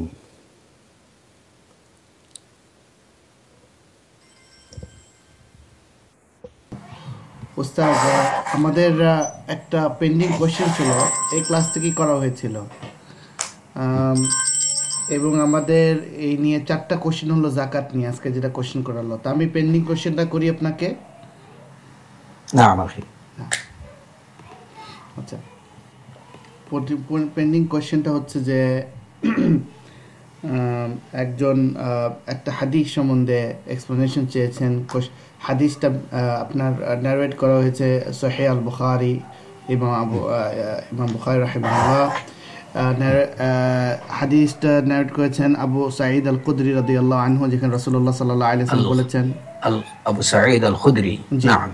উস্তাদ, আমাদের একটা পেন্ডিং কোশ্চেন ছিল, এই ক্লাস থেকেই করা হয়েছিল, এবং আমাদের এই নিয়ে 4টা কোশ্চেন হলো জাকাত নিয়ে আজকে যেটা কোশ্চেন করা হলো। তা আমি পেন্ডিং কোশ্চেনটা করি আপনাকে। না আমার আচ্ছা, পেন্ডিং কোশ্চেনটা হচ্ছে যে একজন একটা হাদিস সম্বন্ধে এক্সপ্লেনেশন চেয়েছেন। হাদিসটা আপনার ন্যারেট করা হয়েছে সহিহ আল বুখারী, ইমাম বুখারী রাহিমাহুল্লাহ। হাদিসটা ন্যারেট করেছেন আবু সাঈদ আল খুদরি রাদিয়াল্লাহু আনহু, যেখানে রাসূলুল্লাহ সাল্লাল্লাহু আলাইহি ওয়াসাল্লাম বলেছেন, আবু সাঈদ আল খুদরি, নাম,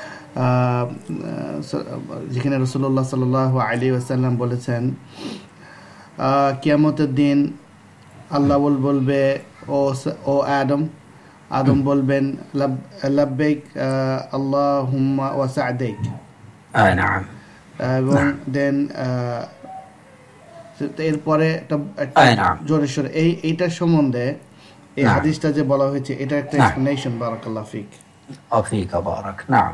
যেখানে রাসূলুল্লাহ সাল্লাল্লাহু আলাইহি ওয়াসাল্লাম বলেছেন, কিয়ামতের দিন আল্লাহ বলবে, ও আদম বলবেন লাব্বাইক আল্লাহুম্মা ওয়া সা'দাইক। নাম। এবং দেন এরপরে জোরে সোরে এইটার সম্বন্ধে এই হাদিসটা যে বলা হয়েছে, এটা একটা এক্সপ্লেনেশন। বারাকাল্লাহু ফিক। আফিক বারাক। নাম,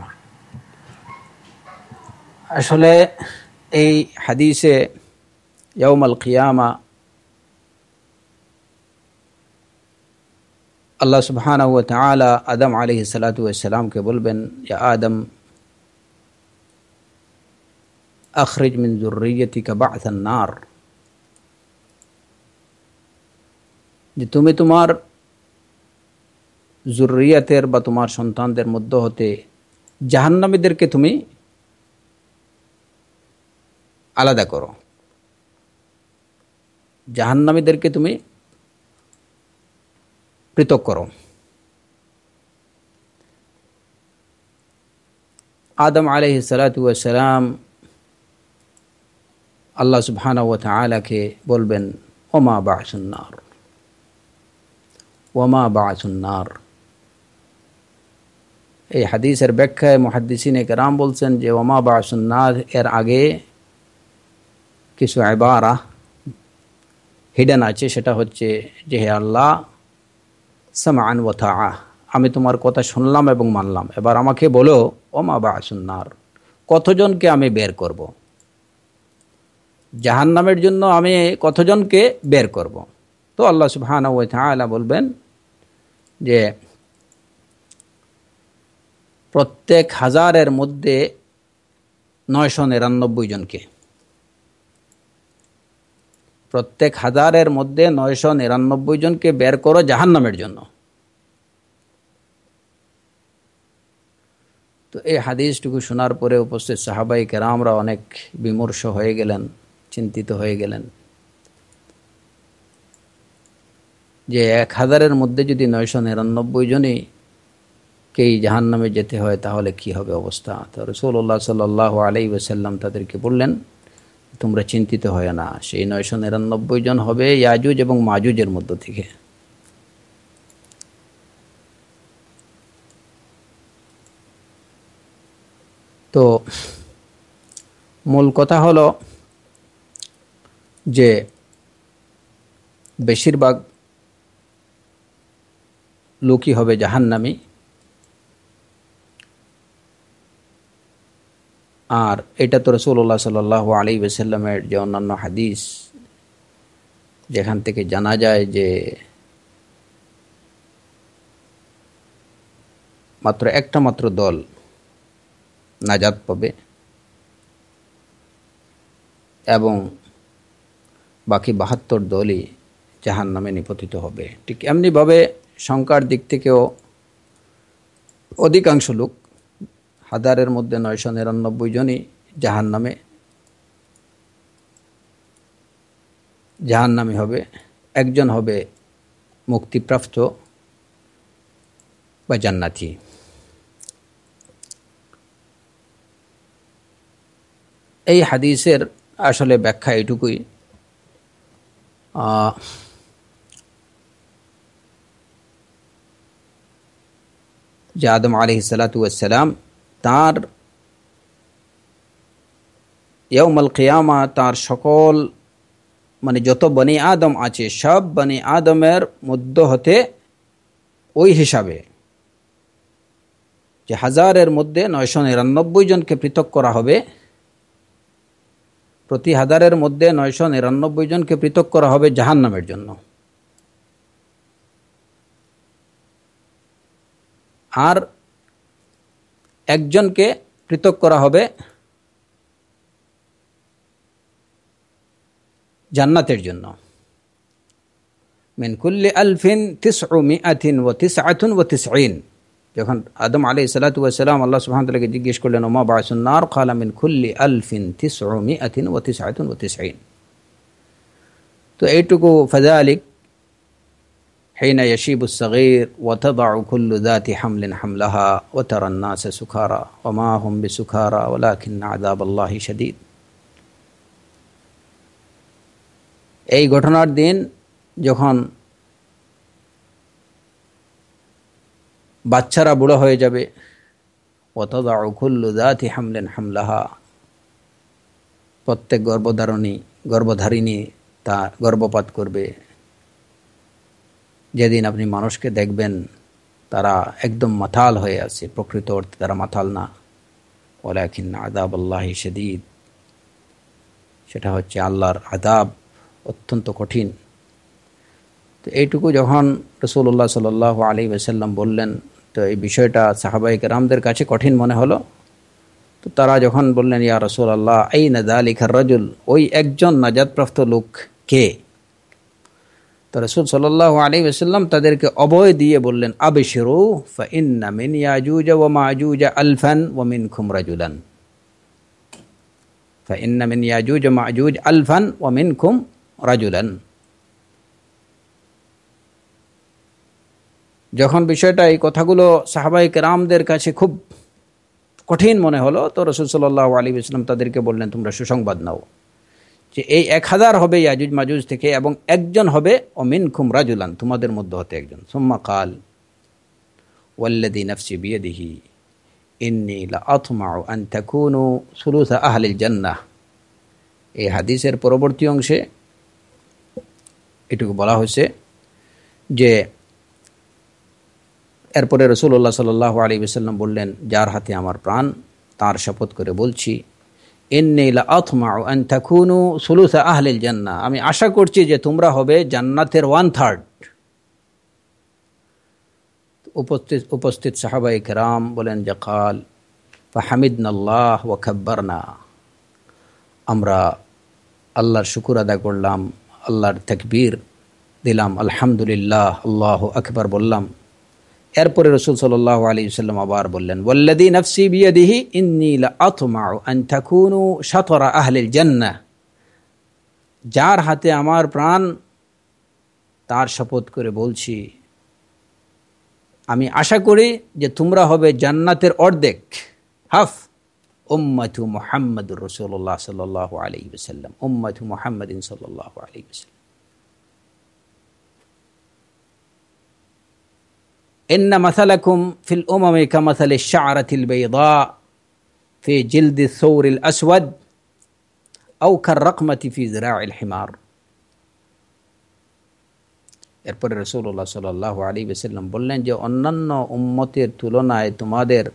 আসলে এই হাদিসে ইয়াউমাল কিয়ামা আল্লাহ সুবহানাহু ওয়া তাআলা আদম আলাইহিস সালাতু ওয়াস সালামকে বলবেন, ইয়া আদম আখরিজ মিন যুররিয়্যাতিকা বা'সান নার, যে তুমি তোমার যুররিয়াতের বা তোমার সন্তানদের মধ্য হতে জাহান্নামীদেরকে তুমি আলাদা করো, জাহান্নামীদেরকে তুমি পৃথক করো। আদম আলাইহিস সালাতু ওয়াস সালাম আল্লাহ সুবহানাহু ওয়া তাআলাকে বলবেন, ওমা বা'সুন নার, ওমা বা'সুন নার। এই হাদিসের ব্যাখ্যায় মুহাদ্দিসিনে কেরাম বলছেন যে ওমা বা'সুন নার এর আগে কিছু ইবারা হিডেন আছে, সেটা হচ্ছে যে হে আল্লাহ, সামআন ওয়া তাআ, আমি তোমার কথা শুনলাম এবং মানলাম, এবার আমাকে বলো ওমা বা'সুন নার, কতজনকে আমি বের করব, জাহান্নামের জন্য আমি কতজনকে বের করব। তো আল্লাহ সুবহানাহু ওয়া তাআলা বলবেন যে প্রত্যেক হাজারের মধ্যে 999 জনকে, প্রত্যেক হাজারের মধ্যে 999 জনকে বের করো জাহান্নামের জন্য। তো এই হাদিসটুকু শোনার পরে উপস্থিত সাহাবাই কেরামরা অনেক বিমর্ষ হয়ে গেলেন, চিন্তিত হয়ে গেলেন যে 1000-এর মধ্যে যদি 999 জনই কেই জাহান্নামে যেতে হয় তাহলে কি হবে অবস্থা। তো রাসূলুল্লাহ সাল্লাল্লাহু আলাইহি ওয়াসাল্লাম তাদেরকে বললেন, তোমরা চিন্তিত হয় না, সেই 999 জন হবে ইয়াজুজ এবং মাজুজের মধ্য থেকে। তো মূল কথা হলো যে বেশিরভাগ লোকই হবে জাহান্নামী, আর এটা তো রাসূলুল্লাহ সাল্লাল্লাহু আলাইহি ওয়াসাল্লামের যে অন্যান্য হাদিস যেখান থেকে জানা যায় যে মাত্র একটা মাত্র দল নাজাত পাবে এবং বাকি 72 দলই জাহান্নামে নিপতিত হবে। ঠিক এমনিভাবে সংখ্যার দিক থেকেও অধিকাংশ লোক, হাজারের মধ্যে 999 জনই জাহান্নামী হবে, একজন হবে মুক্তিপ্রাপ্ত বা জান্নাতি। এই হাদিসের আসলে ব্যাখ্যা এটুকুই, যে আদম আলাইহিস সালাতু ওয়াস সালাম তার ইয়াউমুল কিয়ামা তার সকল মানে যত বনি আদম আছে সব বনি আদমের মধ্য হতে ওই হিসাবে যে হাজারের মধ্যে 999 জনকে পৃথক করা হবে, প্রতি হাজারের মধ্যে 999 জনকে পৃথক করা হবে জাহান্নামের জন্য, আর একজনকে পৃথক করা হবে জান্নাতের জন্য। মিন কুল্লি আলফিন 999, যখন আদম আলাইহিস সালাতু ওয়াস সালাম আল্লাহ সুবহানাহু ওয়া তাআলাকে জিজ্ঞেস করলেন ওমা বা'সুন নার, ক্বালা মিন কুল্লি আলফিন 999। তো এইটুকু ফাযালিক হিনা ইয়াশিবুস সাগীর ওয়া তাদউ কুল্লু যাতি হামলিন হামলাহা ওয়া তারান নাসা সুকারা ওয়া মা হুম বিসুকারা ওয়ালাকিন্না আযাবাল্লাহি শাদীদ। এই ঘটনার দিন যখন বাচ্চারা বুড়ো হয়ে যাবে, ওয়া তাদউ কুল্লু যাতি হামলিন হামলাহা, প্রত্যেক গর্ভধারিণী তা গর্ভপাত করবে। যেদিন আপনি মানুষকে দেখবেন তারা একদম মাতাল হয়ে আছে, প্রকৃত অর্থে তারা মাতাল না। ওয়ালাকিন্না আযাবাল্লাহি শাদীদ, সেটা হচ্ছে আল্লাহর আযাব অত্যন্ত কঠিন। তো এইটুকু যখন রাসূলুল্লাহ সাল্লাল্লাহু আলাইহি ওয়াসাল্লাম বললেন, তো এই বিষয়টা সাহাবায়ে কেরামদের কাছে কঠিন মনে হলো। তো তারা যখন বললেন ইয়া রাসূলুল্লাহ আইনা যালিকার রাজুল, ওই একজন নাজাতপ্রাপ্ত লোক কে? তো রাসূল সাল্লাল্লাহু আলাইহি ওয়াসাল্লাম তাদেরকে অভয় দিয়ে বললেন আবশিরু ফা ইন্না মিন ইয়াজুজ ওয়া মাজুজ আলফান ওয়া মিনকুম রাজুলান, ফা ইন্না মিন ইয়াজুজ ওয়া মাজুজ আলফান ওয়া মিনকুম রাজুলান। যখন বিষয়টা এই কথাগুলো সাহাবায়ে কেরামদের কাছে খুব কঠিন মনে হলো, তো রাসূল সাল্লাল্লাহু আলাইহি ওয়াসাল্লাম তাদেরকে বললেন তোমরা সুসংবাদ নাও যে এই 1000 হবে ইয়াজুজ মাজুজ থেকে এবং একজন হবে মিনকুম রাজুলান, তোমাদের মধ্যে হতে একজন। সুম্মা কাল ওয়াল্লাযী নাফসি বিয়াদিহি ইন্নী লা আতমাউ আন তাকুনু সুলুসা আহলিল জান্নাহ এই হাদিসের পরবর্তী অংশে এটুকু বলা হয়েছে যে এরপরে রাসূলুল্লাহ সাল্লাল্লাহু আলাইহি ওয়াসাল্লাম বললেন, যার হাতে আমার প্রাণ তার শপথ করে বলছি, ইন্নী লা আতমাউ আন তাকুনু সুলুসা আহলিল জান্নাহ, আমি আশা করছি যে তোমরা হবে জান্নাতের 1/3। উপস্থিত সাহাবায়ে কেরাম বলেন যে কাল ফাহামিদনাল্লাহ ওয়া কাব্বারনা, আমরা আল্লাহর শুকর আদায় করলাম, আল্লাহর তাকবীর দিলাম, আলহামদুলিল্লাহ, আল্লাহু আকবার বললাম। এরপরে রাসূল সাল্লাল্লাহু আলাইহি ওয়াসাল্লাম আবার বললেন, ওয়াল্লাযী নাফসি বিয়াদিহি ইন্নী লা আতমাউ আন তাকুনু শাতরা আহলিল জান্নাহ, যার হাতে আমার প্রাণ তার শপথ করে বলছি, আমি আশা করি যে তোমরা হবে জান্নাতের অর্ধেক, হাফ উম্মতু মুহাম্মাদুর রাসূলুল্লাহ সাল্লাল্লাহু আলাইহি ওয়াসাল্লাম, উম্মতু মুহাম্মাদিন সাল্লাল্লাহু আলাইহি ওয়াসাল্লাম। ইন্না মাসালাকুম ফিল উমামি কামাসালিশ শা'রাতিল বাইদা ফি জিলদি সৌরিল আসওয়াদ আও কাররাকমাতি ফি যিরাইল হিমার। এরপরে রাসূলুল্লাহ সাল্লাল্লাহু আলাইহি ওয়াসাল্লাম বললেন যে অন্যান্য উম্মতের তুলনায় তোমাদের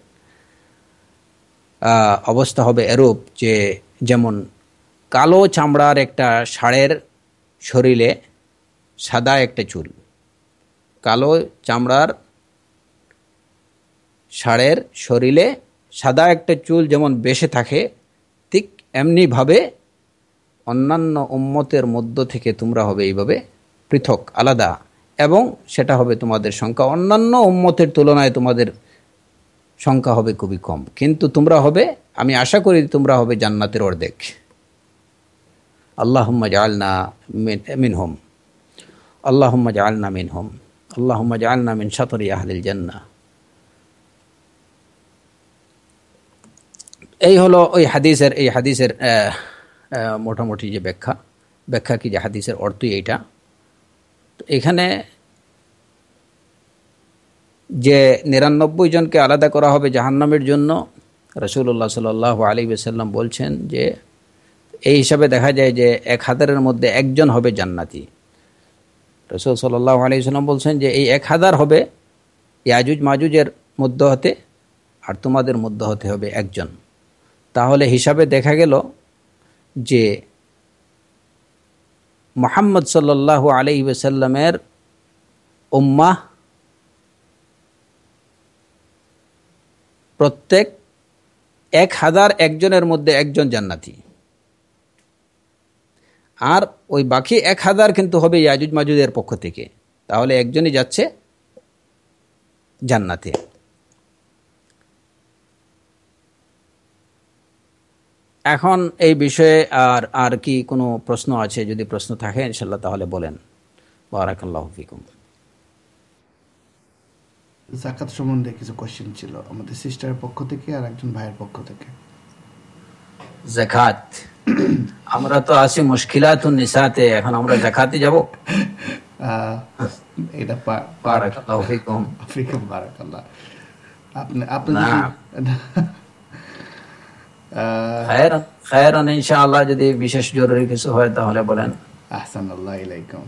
অবস্থা হবে এরূপ যে যেমন কালো চামড়ার একটা ষাঁড়ের শরীরে সাদা একটা চুল, কালো চামড়ার ষাঁড়ের শরীরে সাদা একটা চুল যেমন বেশে থাকে, ঠিক এমনিভাবে অন্যান্য উম্মতের মধ্য থেকে তোমরা হবে এইভাবে পৃথক, আলাদা, এবং সেটা হবে তোমাদের সংখ্যা অন্যান্য উম্মতের তুলনায় তোমাদের সংখ্যা হবে খুবই কম, কিন্তু তোমরা হবে, আমি আশা করি তোমরা হবে জান্নাতের অর্ধেক। আল্লাহুম্মা জাআলনা মিনহুম, আল্লাহুম্মা জাআলনা মিনহুম, আল্লাহুম্মা জাআলনা মিন শাতরি আহলিল জান্নাহ। এই হলো এই হাদিসের মোটামুটি যে ব্যাখ্যা কি, যে হাদিসের অর্থই এইটা। তো এখানে যে 99 জনকে আলাদা করা হবে জাহান্নামের জন্য, রাসূলুল্লাহ সাল্লাল্লাহু আলাইহি ওয়াসাল্লাম বলছেন যে এই হিসাবে দেখা যায় যে 1000-এর মধ্যে একজন হবে জান্নাতি। রাসূল সাল্লাল্লাহু আলাইহি ওয়াসাল্লাম বলছেন যে এই 1000 হবে ইয়াজুজ মাজুজের মধ্য হতে, আর তোমাদের মধ্য হতে হবে একজন। তাহলে হিসাবে দেখা গেল যে মুহাম্মদ সাল্লাল্লাহু আলাইহি ওয়াসাল্লামের উম্মাহ প্রত্যেক 1000 একজনের মধ্যে একজন জান্নাতি, আর ওই বাকি 1000 কিন্তু হবে ইয়াজুজ মাজুজের পক্ষ থেকে, তাহলে একজনই যাচ্ছে জান্নাতে। এখন এই বিষয়ে আর কি কোনো প্রশ্ন আছে? যদি প্রশ্ন থাকে ইনশাআল্লাহ তাহলে বলেন। বারাকাল্লাহু ফিকুম। যাকাত সম্বন্ধে কিছু কোশ্চেন ছিল আমাদের সিস্টারের পক্ষ থেকে আর একজন ভাইয়ের পক্ষ থেকে। যাকাত, আমরা তো আছি মুশকিলাতুন নিসাতে, এখন আমরা যাকাতে যাব? এটা বারাকাল্লাহু ফিকুম। ফিকুম বারাকাল্লাহ। আপনি খায়রান ইনশাআল্লাহ, যদি বিশেষ জরুরি কিছু হয় তাহলে বলেন। আহসানুল্লাহ ইলাইকুম।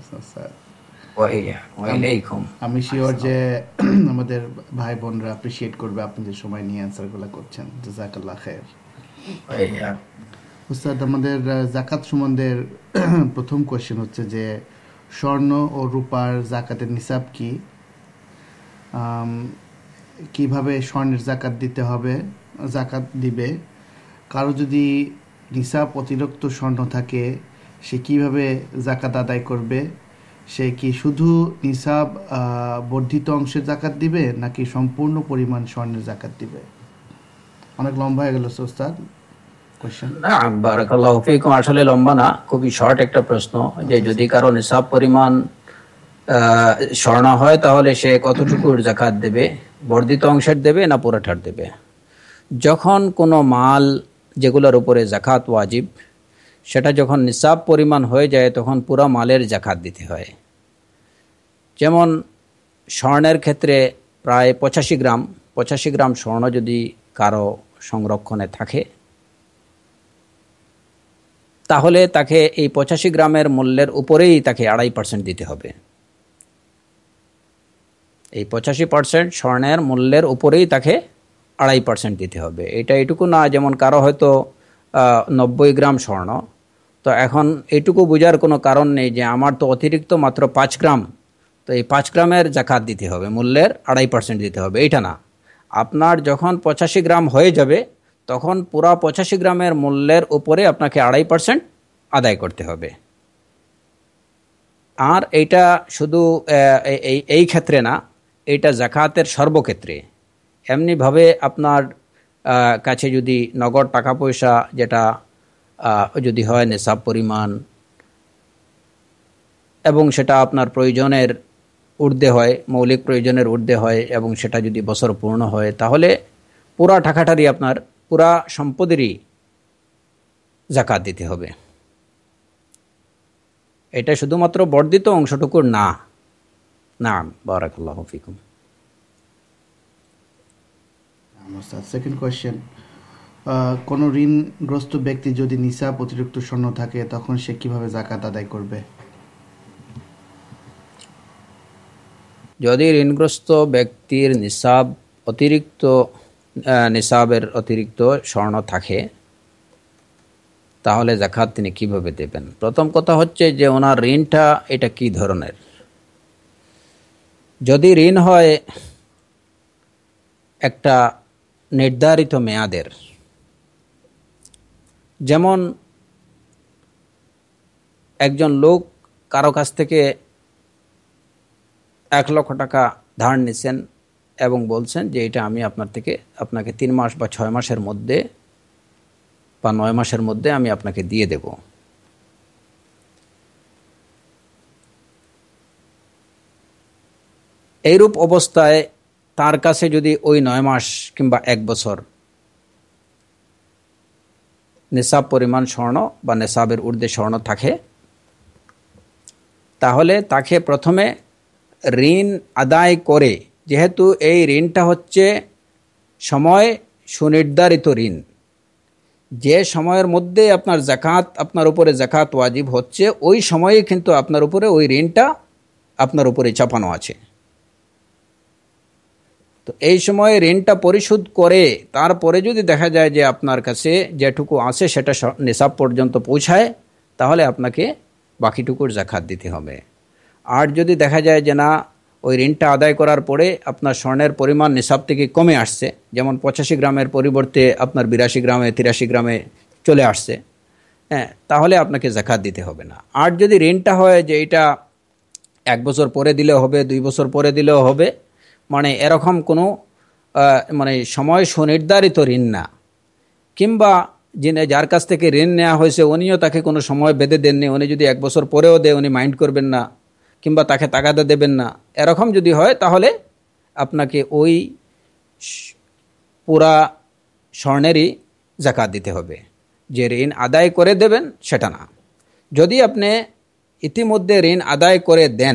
আমি শিওর যে আমাদের ভাই বোনরা অ্যাপ্রিশিয়েট করবে আপনি যে সময় নিয়ে অ্যান্সারগুলো করছেন। জাযাকাল্লাহ খায়র। উস্তাদ, আমাদের যাকাত সম্বন্ধে প্রথম কোশ্চেন হচ্ছে যে স্বর্ণ ও রূপার যাকাতের নিসাব কি, কিভাবে স্বর্ণের যাকাত দিতে হবে, যাকাত দিবে, কারো যদি নিসাব অতিরিক্ত স্বর্ণ থাকে সে কিভাবে যাকাত আদায় করবে, সে কি শুধু নিসাব বর্ধিত অংশের যাকাত দিবে নাকি সম্পূর্ণ পরিমাণ স্বর্ণের যাকাত দিবে? অনেক লম্বা হয়ে গেল ওস্তাদ কোশ্চেন। বারাকাল্লাহু ফিকুম। আসলে লম্বা না, খুবই শর্ট একটা প্রশ্ন, যে যদি কারো নিসাব পরিমাণ স্বর্ণ হয় তাহলে সে কতটুকুর যাকাত দেবে, বর্ধিত অংশের দেবে না পুরোটার দেবে? যখন কোনো মাল যেগুলোর উপরে যাকাত ওয়াজিব, সেটা যখন নিসাব পরিমাণ হয়ে যায় তখন পুরো মালের যাকাত দিতে হয়। যেমন স্বর্ণের ক্ষেত্রে প্রায় 85 গ্রাম স্বর্ণ যদি কারো সংরক্ষণে থাকে তাহলে তাকে এই 85 গ্রামের মূল্যের উপরেই তাকে 2.5% দিতে হবে। এই 85% স্বর্ণের মূল্যের উপরেই তাকে 2.5% দিতে হবে। এটা এটুকু না, যেমন কারো হয়তো 90 গ্রাম স্বর্ণ, তো এখন এটুকু বোঝার কোনো কারণ নেই যে আমার তো অতিরিক্ত মাত্র 5 গ্রাম, তো এই 5 গ্রামের জাকাত দিতে হবে, মূল্যের 2.5% দিতে হবে, এইটা না। আপনার যখন 85 গ্রাম হয়ে যাবে তখন পুরা 85 গ্রামের মূল্যের উপরে আপনাকে 2.5% আদায় করতে হবে। আর এইটা শুধু এই ক্ষেত্রে না, এইটা জাকাতের সর্বক্ষেত্রে। এমনিভাবে আপনার কাছে যদি নগদ টাকা পয়সা যেটা যদি হয় নিসাব পরিমাণ এবং সেটা আপনার প্রয়োজনের ঊর্ধ্বে হয়, মৌলিক প্রয়োজনের ঊর্ধ্বে হয়, এবং সেটা যদি বছর পূর্ণ হয়, তাহলে পুরা টাকাটারই আপনার পুরা সম্পদেরই জাকাত দিতে হবে। এটা শুধুমাত্র বর্ধিত অংশটুকুর না। নাম বারাকাল্লাহু ফিকুম। সেকেন্ড কোয়েশ্চেন, কোনো ঋণগ্রস্ত ব্যক্তি যদি নিসাব অতিরিক্ত স্বর্ণ থাকে তখন সে কিভাবে জাকাত আদায় করবে? যদি ঋণগ্রস্ত ব্যক্তির নিসাবের অতিরিক্ত স্বর্ণ থাকে তাহলে জাকাত তিনি কিভাবে দেবেন? প্রথম কথা হচ্ছে যে ওনার ঋণটা এটা কি ধরনের। যদি ঋণ হয় একটা নির্ধারিত মেয়াদের, যেমন একজন লোক কারো কাছ থেকে 1 লক্ষ টাকা ধার নিছেন এবং বলছেন যে এটা আমি আপনাকে 3 মাস বা 6 মাসের মধ্যে বা 9 মাসের মধ্যে আমি আপনাকে দিয়ে দেব। এইরূপ অবস্থায় তার কাছে যদি ওই 9 মাস কিংবা 1 বছর নিসাব পরিমাণ স্বর্ণ বা নিসাবের ঊর্ধ্বে স্বর্ণ থাকে, তাহলে তাকে প্রথমে ঋণ আদায় করে, যেহেতু এই ঋণটা হচ্ছে সময় সুনির্ধারিত ঋণ, যে সময়ের মধ্যে আপনার উপরে জাকাত ওয়াজিব হচ্ছে ওই সময়ে কিন্তু আপনার উপরে ওই ঋণটা আপনার উপরে চাপানো আছে। তো এই সময়ে ঋণটা পরিশোধ করে তারপরে যদি দেখা যায় যে আপনার কাছে যেটুকু আছে সেটা নিসাব পর্যন্ত পৌঁছায়, তাহলে আপনাকে বাকিটুকুর জাকাত দিতে হবে। আর যদি দেখা যায় যে না, ওই ঋণটা আদায় করার পরে আপনার স্বর্ণের পরিমাণ নিসাব থেকে কমে আসছে, যেমন 85 গ্রামের পরিবর্তে আপনার 82 গ্রামে 83 গ্রামে চলে আসছে, তাহলে আপনাকে জাকাত দিতে হবে না। আর যদি ঋণটা হয় যে এটা 1 বছর পরে দিলেও হবে, 2 বছর পরে দিলেও হবে, মানে এরকম কোনো সময় সুনির্ধারিত ঋণ না, কিংবা যার কাছ থেকে ঋণ নেওয়া হয়েছে উনিও তাকে কোনো সময় বেঁধে দেননি, উনি যদি 1 বছর পরেও দেয় উনি মাইন্ড করবেন না কিংবা তাকে তাগাদা দেবেন না, এরকম যদি হয় তাহলে আপনাকে ওই পুরা স্বর্ণেরই জাকাত দিতে হবে। যে ঋণ আদায় করে দেবেন সেটা না। যদি আপনি ইতিমধ্যে ঋণ আদায় করে দেন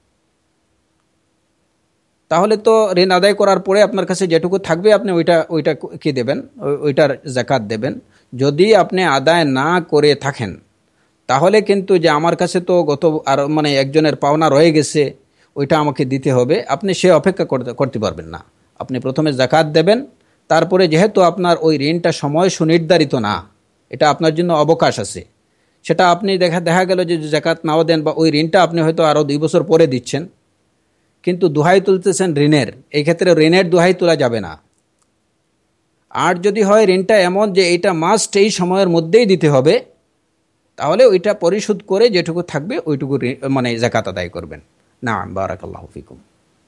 তাহলে তো ঋণ আদায় করার পরে আপনার কাছে যেটুকু থাকবে আপনি ওইটা কি দেবেন, ওইটার জাকাত দেবেন। যদি আপনি আদায় না করে থাকেন তাহলে কিন্তু যে আমার কাছে তো একজনের পাওনা রয়ে গেছে ওইটা আমাকে দিতে হবে, আপনি সে অপেক্ষা করতে পারবেন না। আপনি প্রথমে জাকাত দেবেন, তারপরে যেহেতু আপনার ওই ঋণটা সময় সুনির্ধারিত না, এটা আপনার জন্য অবকাশ আছে, সেটা আপনি দেখা গেল যে জাকাত নাও দেন বা ওই ঋণটা আপনি হয়তো আরও 2 বছর পরে দিচ্ছেন, কিন্তু দোহাই তুলতেছেন ঋণের, এই ক্ষেত্রে ঋণের দোহাই তোলা যাবে না। আর যদি হয় ঋণটা এমন যে এইটা মাস্ট এই সময়ের মধ্যেই দিতে হবে, তাহলে ওইটা পরিশোধ করে যেটুকু থাকবে ওইটুকু জাকাত আদায় করবেন। নাম বারাকাল্লাহু ফিকুম।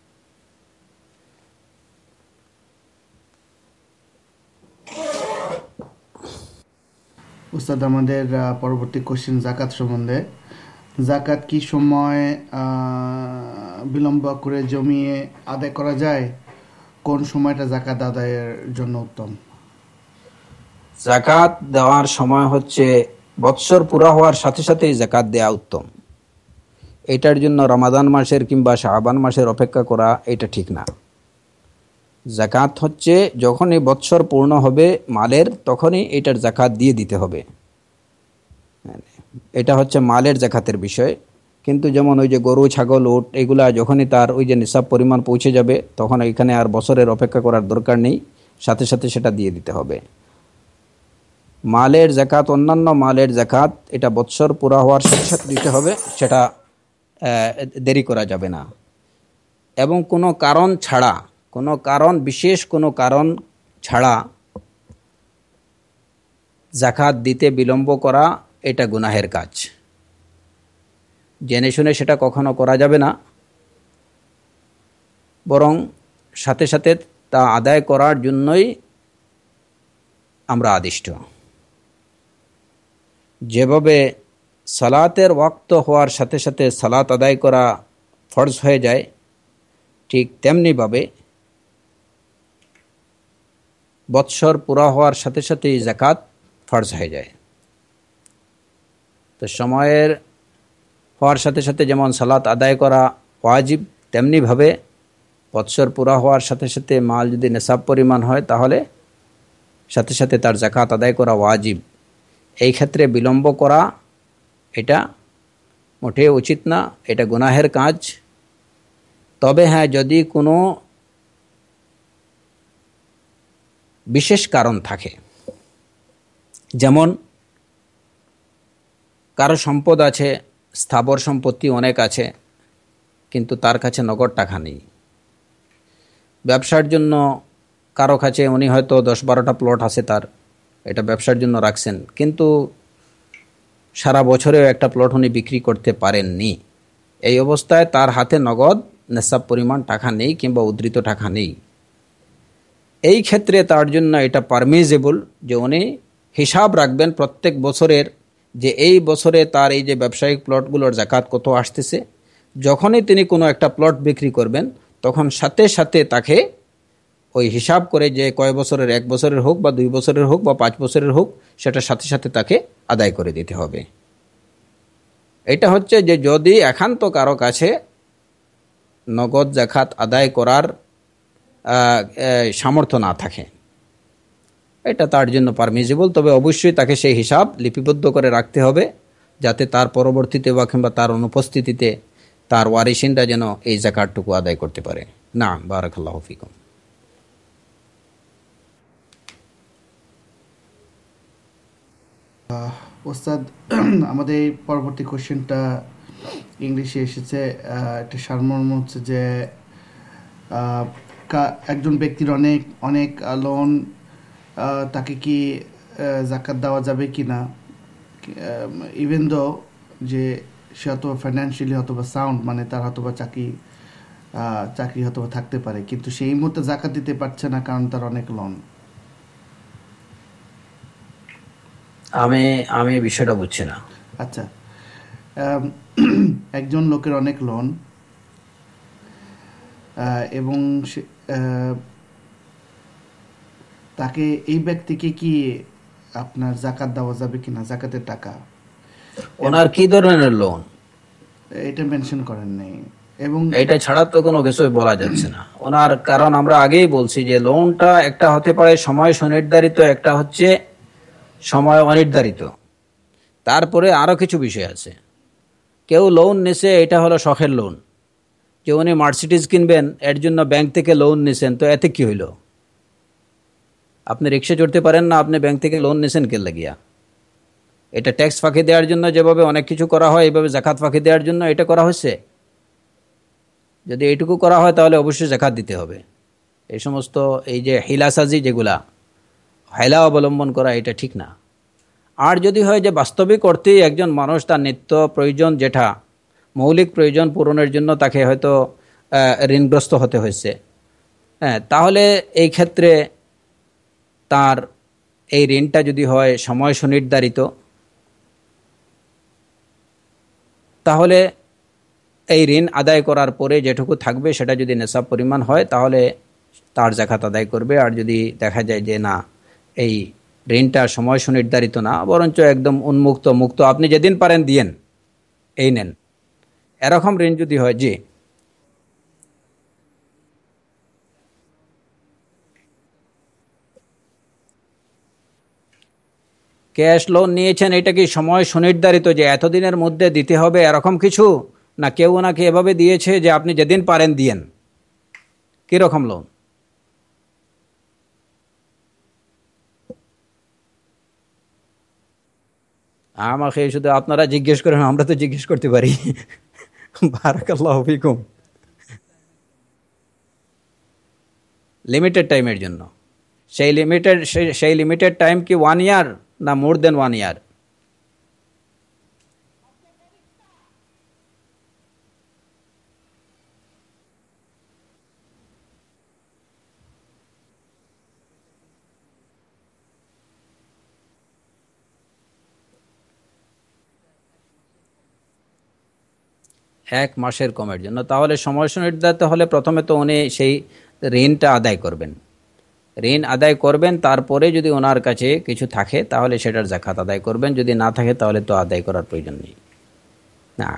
উস্তাদ, আমাদের পরবর্তী কোশ্চেন জাকাত সম্বন্ধে। জাকাত কি সময় বিলম্ব করে জমিয়ে আদায় করা যায়? কোন সময়টা জাকাত আদায়ের জন্য উত্তম? জাকাত দেওয়ার সময় হচ্ছে বৎসর পুরা হওয়ার সাথে সাথেই জাকাত দেওয়া উত্তম। এটার জন্য রমাদান মাসের কিংবা শাবান মাসের অপেক্ষা করা এটা ঠিক না। জাকাত হচ্ছে যখনই বৎসর পূর্ণ হবে মালের, তখনই এটার জাকাত দিয়ে দিতে হবে। এটা হচ্ছে মালের জাকাতের বিষয়। কিন্তু যেমন ওই যে গরু, ছাগল, উট, এগুলা যখনই তার ওই যে নিসাব পরিমাণ পৌঁছে যাবে তখন এখানে আর বছরের অপেক্ষা করার দরকার নেই, সাথে সাথে সেটা দিয়ে দিতে হবে। মালের জাকাত, অন্যান্য মালের জাকাত এটা বৎসর পুরা হওয়ার সাথে সাথে দিতে হবে, সেটা দেরি করা যাবে না। এবং কোনো কারণ ছাড়া, কোনো কারণ, বিশেষ কোনো কারণ ছাড়া জাকাত দিতে বিলম্ব করা এটা গুনাহের কাজ। জেনে শুনে সেটা কখনো করা যাবে না, বরং সাথে সাথে তা আদায় করার জন্যই আমরা আদিষ্ট। যেভাবে সালাতের ওয়াক্ত হওয়ার সাথে সাথে সালাত আদায় করা ফরজ হয়ে যায়, ঠিক তেমনিভাবে বৎসর পুরা হওয়ার সাথে সাথেই জাকাত ফরজ হয়ে যায়। তো সময়ের হওয়ার সাথে সাথে যেমন সালাত আদায় করা ওয়াজিব, তেমনিভাবে বৎসর পুরা হওয়ার সাথে সাথে মাল যদি নেশাব পরিমাণ হয় তাহলে সাথে সাথে তার জাকাত আদায় করা ওয়াজিব। এই ক্ষেত্রে বিলম্ব করা এটা মোটেও উচিত না, এটা গুনাহের কাজ। তবে হ্যাঁ, যদি কোনো বিশেষ কারণ থাকে, যেমন কারো সম্পদ আছে, স্থাবর সম্পত্তি অনেক আছে, কিন্তু তার কাছে নগদ টাকা নেই। ব্যবসার জন্য কারো কাছে, উনি হয়তো 10-12টা প্লট আছে তার, এটা ব্যবসার জন্য রাখছেন, কিন্তু সারা বছরেও একটা প্লট উনি বিক্রি করতে পারেননি। এই অবস্থায় তার হাতে নগদ নেশাব পরিমাণ টাকা নেই কিংবা উদ্ধৃত টাকা নেই। এই ক্ষেত্রে তার জন্য এটা পারমিজেবল যে উনি হিসাব রাখবেন প্রত্যেক বছরের, যে এই বছরে তার এই যে ব্যবসায়িক প্লটগুলোর জাকাত কত আসতেছে। যখনই তিনি কোনো একটা প্লট বিক্রি করবেন তখন সাথে সাথে তাকে ওই হিসাব করে, যে কয় বছরের, 1 বছরের হোক বা 2 বছরের হোক বা 5 বছরের হোক, সেটা সাথে সাথে তাকে আদায় করে দিতে হবে। এটা হচ্ছে যে যদি একান্ত কারো কাছে নগদ জাকাত আদায় করার সামর্থ্য না থাকে, এটা তার জন্য পারমিজেবল। তবে অবশ্যই তাকে সেই হিসাব লিপিবদ্ধ করে রাখতে হবে, যাতে তার পরবর্তীতে বা কিংবা তার অনুপস্থিতিতে তার ওয়ারিসিনরা যেন এই জাকাতটুকু আদায় করতে পারে। না, বারাকাল্লাহু ফিকুম। ওস্তাদ, আমাদের পরবর্তী কোশ্চেনটা ইংলিশে এসেছে। একটা সারমর্ম হচ্ছে যে একজন ব্যক্তির অনেক অনেক লোন, তাকে কি জাকাত দেওয়া যাবে কি না, ইভেন দো যে সে হয়তো ফাইন্যান্সিয়ালি হয়তোবা সাউন্ড, মানে তার হয়তোবা চাকরি হয়তোবা থাকতে পারে, কিন্তু সেই মুহূর্তে জাকাত দিতে পারছে না কারণ তার অনেক লোন। আমি বিষয়টা বুঝছি না। আচ্ছা, একজন লোকের অনেক লোন, এবং তাকে, এই ব্যক্তিকে কি আপনার জাকাত দেওয়া যাবে কিনা, জাকাতের টাকা? ওনার কি ধরনের লোন এটা মেনশন করেন নাই, এবং এটা ছাড়া তো কোনো কিছুই বলা যাচ্ছে না ওনার। কারণ আমরা আগেই বলছি যে লোনটা একটা হতে পারে সময় সুনির্ধারিত, একটা হচ্ছে সময় অনির্ধারিত। তারপরে আরো কিছু বিষয় আছে। কেউ লোন নিছে, এটা হলো শখের লোন, যে উনি মার্সিডিজ কিনবেন, এর জন্য ব্যাংক থেকে লোন নিছেন, তো এতে কি হইল? আপনি রিক্সা চড়তে পারেন না, আপনি ব্যাংক থেকে লোন নিছেন কে লাগিয়া? এটা ট্যাক্স ফাঁকি দেওয়ার জন্য যেভাবে অনেক কিছু করা হয়, এইভাবে জাকাত ফাঁকি দেওয়ার জন্য এটা করা হয়েছে? যদি এইটুকু করা হয় তাহলে অবশ্যই জাকাত দিতে হবে। এই সমস্ত এই যে হিলাসাজি, যেগুলা হেলা অবলম্বন করা, এটা ঠিক না। আর যদি হয় যে বাস্তবিক অর্থেই একজন মানুষ তার নিত্য প্রয়োজন, যেটা মৌলিক প্রয়োজন পূরণের জন্য তাকে হয়তো ঋণগ্রস্ত হতে হয়েছে, হ্যাঁ, তাহলে এই ক্ষেত্রে তার এই ঋণটা যদি হয় সময় সুনির্ধারিত, তাহলে এই ঋণ আদায় করার পরে যেটুকু থাকবে সেটা যদি নেশাব পরিমাণ হয় তাহলে তার জাকাত আদায় করবে। আর যদি দেখা যায় যে না, এই ঋণটা সময় সুনির্ধারিত না, বরঞ্চ একদম উন্মুক্ত, মুক্ত, আপনি যেদিন পারেন দিয়েন, এই নেন, এরকম ঋণ যদি হয়, জি। ক্যাশ লোন নিয়েছেন, এটা কি সময় সুনির্ধারিত যে এতদিনের মধ্যে দিতে হবে এরকম কিছু, না কেউ ওনাকে এভাবে দিয়েছে যে আপনি যেদিন পারেন দিয়েন? কীরকম লোন? আমাকে শুধু আপনারা জিজ্ঞেস করেন, আমরা তো জিজ্ঞেস করতে পারি। বারাকাল্লাহু ফিকুম। লিমিটেড টাইমের জন্য। সেই লিমিটেড টাইম কি 1 ইয়ার না মোর দেন 1 ইয়ার? এক মাসের কমের জন্য। তাহলে সময় সুনির্ধারিত হলে প্রথমে তো উনি সেই ঋণটা আদায় করবেন। ঋণ আদায় করবেন, তারপরে যদি ওনার কাছে কিছু থাকে তাহলে সেটার যাকাত আদায় করবেন, যদি না থাকে তাহলে তো আদায় করার প্রয়োজন নেই। না,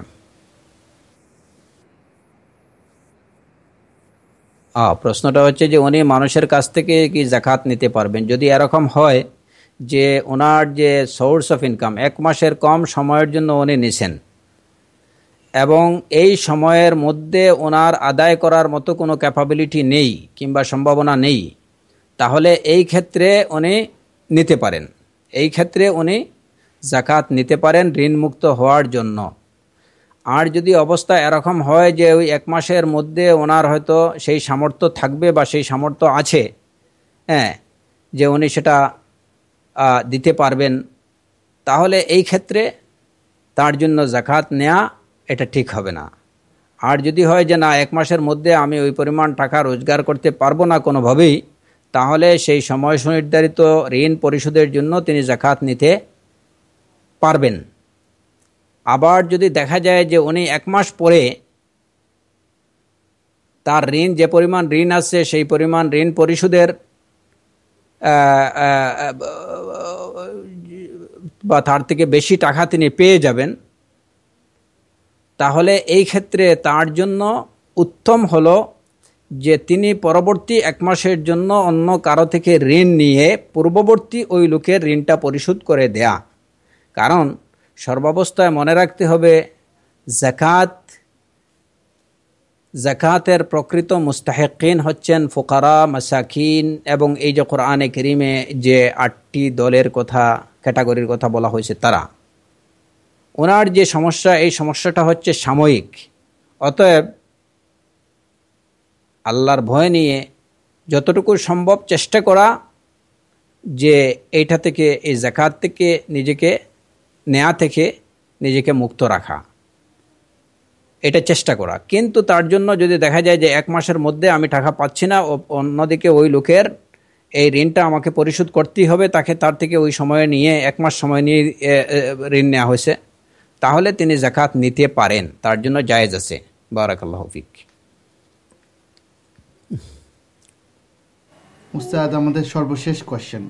প্রশ্নটা হচ্ছে যে উনি মানুষের কাছ থেকে কি যাকাত নিতে পারবেন? যদি এরকম হয় যে ওনার যে সোর্স অফ ইনকাম 1 মাসের কম সময়ের জন্য উনি নিছেন এবং এই সময়ের মধ্যে ওনার আদায় করার মতো কোনো ক্যাপাবিলিটি নেই কিংবা সম্ভাবনা নেই, তাহলে এই ক্ষেত্রে উনি নিতে পারেন। এই ক্ষেত্রে উনি যাকাত নিতে পারেন ঋণমুক্ত হওয়ার জন্য। আর যদি অবস্থা এরকম হয় যে ওই 1 মাসের মধ্যে ওনার হয়তো সেই সামর্থ্য থাকবে বা সেই সামর্থ্য আছে, হ্যাঁ, যে উনি সেটা দিতে পারবেন, তাহলে এই ক্ষেত্রে তার জন্য যাকাত নেওয়া এটা ঠিক হবে না। আর যদি হয় যে না 1 মাসের মধ্যে আমি ওই পরিমাণ টাকা রোজগার করতে পারবো না কোনোভাবেই, তাহলে সেই সময় সুনির্ধারিত ঋণ পরিশোধের জন্য তিনি যাকাত নিতে পারবেন। আবার যদি দেখা যায় যে উনি 1 মাস পরে তার ঋণ, যে পরিমাণ ঋণ আছে সেই পরিমাণ ঋণ পরিশোধের বা তার থেকে বেশি টাকা তিনি পেয়ে যাবেন, তাহলে এই ক্ষেত্রে তার জন্য উত্তম হলো যে তিনি পরবর্তী 1 মাসের জন্য অন্য কারো থেকে ঋণ নিয়ে পূর্ববর্তী ওই লোকের ঋণটা পরিশোধ করে দেয়া। কারণ সর্বাবস্থায় মনে রাখতে হবে যাকাতের প্রকৃত মুস্তাহিকিন হচ্ছেন ফুকারা, মাসাকিন, এবং এই যে কোরআনে কারীমে যে 8টি দলের কথা, ক্যাটাগরির কথা বলা হয়েছে তারা। ওনার যে সমস্যা, এই সমস্যাটা হচ্ছে সাময়িক। অতএব আল্লাহর ভয় নিয়ে যতটুকু সম্ভব চেষ্টা করা যে এইটা থেকে, এই যাকাত থেকে নিজেকে, নেয়া থেকে নিজেকে মুক্ত রাখা, এটা চেষ্টা করা। কিন্তু তার জন্য যদি দেখা যায় যে 1 মাসের মধ্যে আমি টাকা পাচ্ছি না, অন্যদিকে ওই লোকের এই ঋণটা আমাকে পরিশোধ করতেই হবে, তাকে তার থেকে ওই সময়ে নিয়ে 1 মাস সময় নিয়ে ঋণ নেওয়া হয়েছে, তাহলে তিনি যাকাত নিতে পারেন, তার জন্য জায়েজ আছে। বারাকাল্লাহু ফিক। উস্তাদ, আমাদের সর্বশেষ কোয়েশ্চেন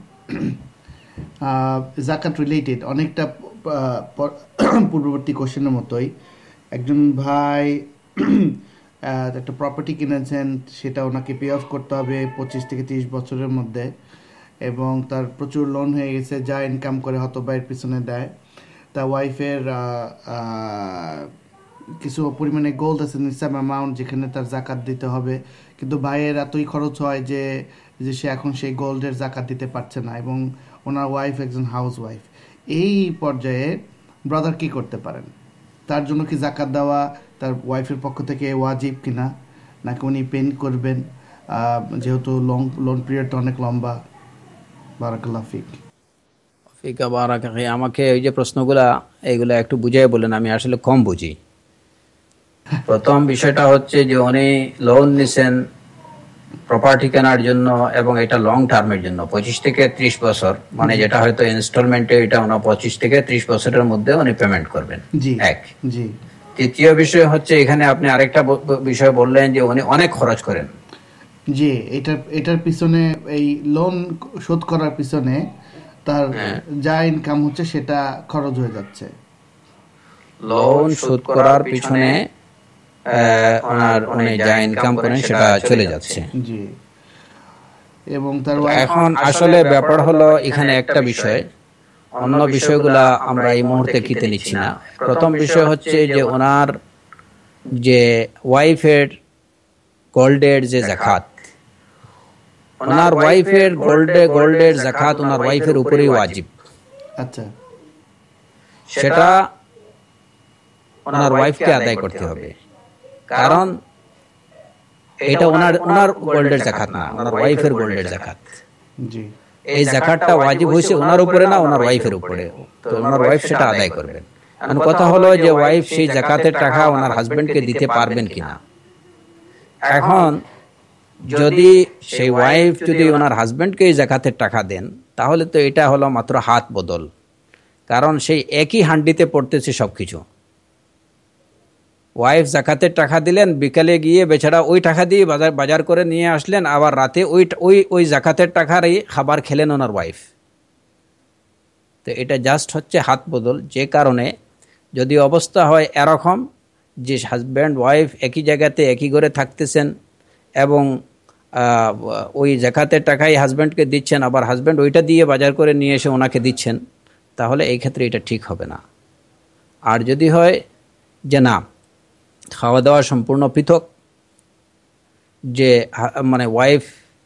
যাকাত রিলেটেড, অনেকটা পূর্ববর্তী কোয়েশ্চেনের মতোই। একজন ভাই একটা প্রপার্টি কিনেছেন, সেটা ওনাকে পে অফ করতে হবে 25 থেকে 30 বছরের মধ্যে, এবং তার প্রচুর লোন হয়ে গেছে, যা ইনকাম করে হয়তো বাইয়ের পিছনে দেয়। তা ওয়াইফের কিছু পরিমাণে গোল্ড আছে, নিসাব অ্যামাউন্ট, যেখানে তার যাকাত দিতে হবে, কিন্তু ভাইয়ের এতই খরচ হয় যে সে এখন সেই গোল্ডের যাকাত দিতে পারছে না, এবং ওনার ওয়াইফ একজন হাউস ওয়াইফ। এই পর্যায়ে ব্রাদার কি করতে পারেন? তার জন্য কি যাকাত দেওয়া তার ওয়াইফের পক্ষ থেকে ওয়াজিব কিনা, নাকি উনি পেন করবেন, যেহেতু লোন পিরিয়ডটা অনেক লম্বা? বারাকাল্লাহ ফিক। ফিকা বারাকা। আমাকে ওই যে প্রশ্নগুলা, এইগুলা একটু বুঝিয়ে বলেন, আমি আসলে কম বুঝি। প্রথম বিষয়টা হচ্ছে যে উনি লোন নিছেন প্রপার্টি কেনার জন্য, এবং এটা লং টার্মের জন্য 25 থেকে 30 বছর, মানে যেটা হয়তো ইনস্টলমেন্টে এটা ওনার 25 থেকে 30 বছরের মধ্যে উনি পেমেন্ট করবেন। এক। দ্বিতীয় বিষয় হচ্ছে এখানে আপনি আরেকটা বিষয় বললেন যে উনি অনেক খরচ করেন। জি, এটার পিছনে, এই লোন শোধ করার পিছনে তার যা ইনকাম হচ্ছে সেটা খরচ হয়ে যাচ্ছে। লোন শোধ করার পিছনে ওনার উনি যা ইনকাম করেন সেটা চলে যাচ্ছে। জি। এবং তার এখন আসলে ব্যাপার হলো এখানে একটা বিষয়, অন্য বিষয়গুলা আমরা এই মুহূর্তে কিতে নিচ্ছি না। প্রথম বিষয় হচ্ছে যে ওনার যে ওয়াইফের গোল্ডের যে জাকাত, ওনার ওয়াইফের গোল্ডের জাকাত ওনার ওয়াইফের উপরেই ওয়াজিব। আচ্ছা, সেটা ওনার ওয়াইফকে আদায় করতে হবে, কারণ এটা ওনার গোল্ডের জাকাত না, ওনার ওয়াইফের গোল্ডের জাকাত। জি, এই জাকাতটা ওয়াজিব হয়েছে ওনার উপরে না, ওনার ওয়াইফের উপরে। তো ওনার ওয়াইফ সেটা আদায় করবেন। এখন কথা হলো যে ওয়াইফ সেই জাকাতের টাকা ওনার হাজবেন্ডকে দিতে পারবেন কিনা। এখন যদি সেই ওয়াইফ যদি ওনার হাজবেন্ডকে এই জাকাতের টাকা দেন, তাহলে তো এটা হলো মাত্র হাত বদল, কারণ সেই একই হান্ডিতে পড়তেছে সবকিছু। ওয়াইফ জাকাতের টাকা দিলেন, বিকালে গিয়ে বেচারা ওই টাকা দিয়ে বাজার করে নিয়ে আসলেন, আবার রাতে ওই জাকাতের টাকারই খাবার খেলেন ওনার ওয়াইফ। তো এটা জাস্ট হচ্ছে হাত বদল। যে কারণে যদি অবস্থা হয় এরকম যে হাজব্যান্ড ওয়াইফ একই জায়গাতে একই ঘরে থাকতেছেন এবং ওই জাকাতের টাকাই হাজব্যান্ডকে দিচ্ছেন, আবার হাজব্যান্ড ওইটা দিয়ে বাজার করে নিয়ে এসে ওনাকে দিচ্ছেন, তাহলে এই ক্ষেত্রে এটা ঠিক হবে না। আর যদি হয় যে না, খাওয়া দাওয়া সম্পূর্ণ পৃথক, যে মানে ওয়াইফ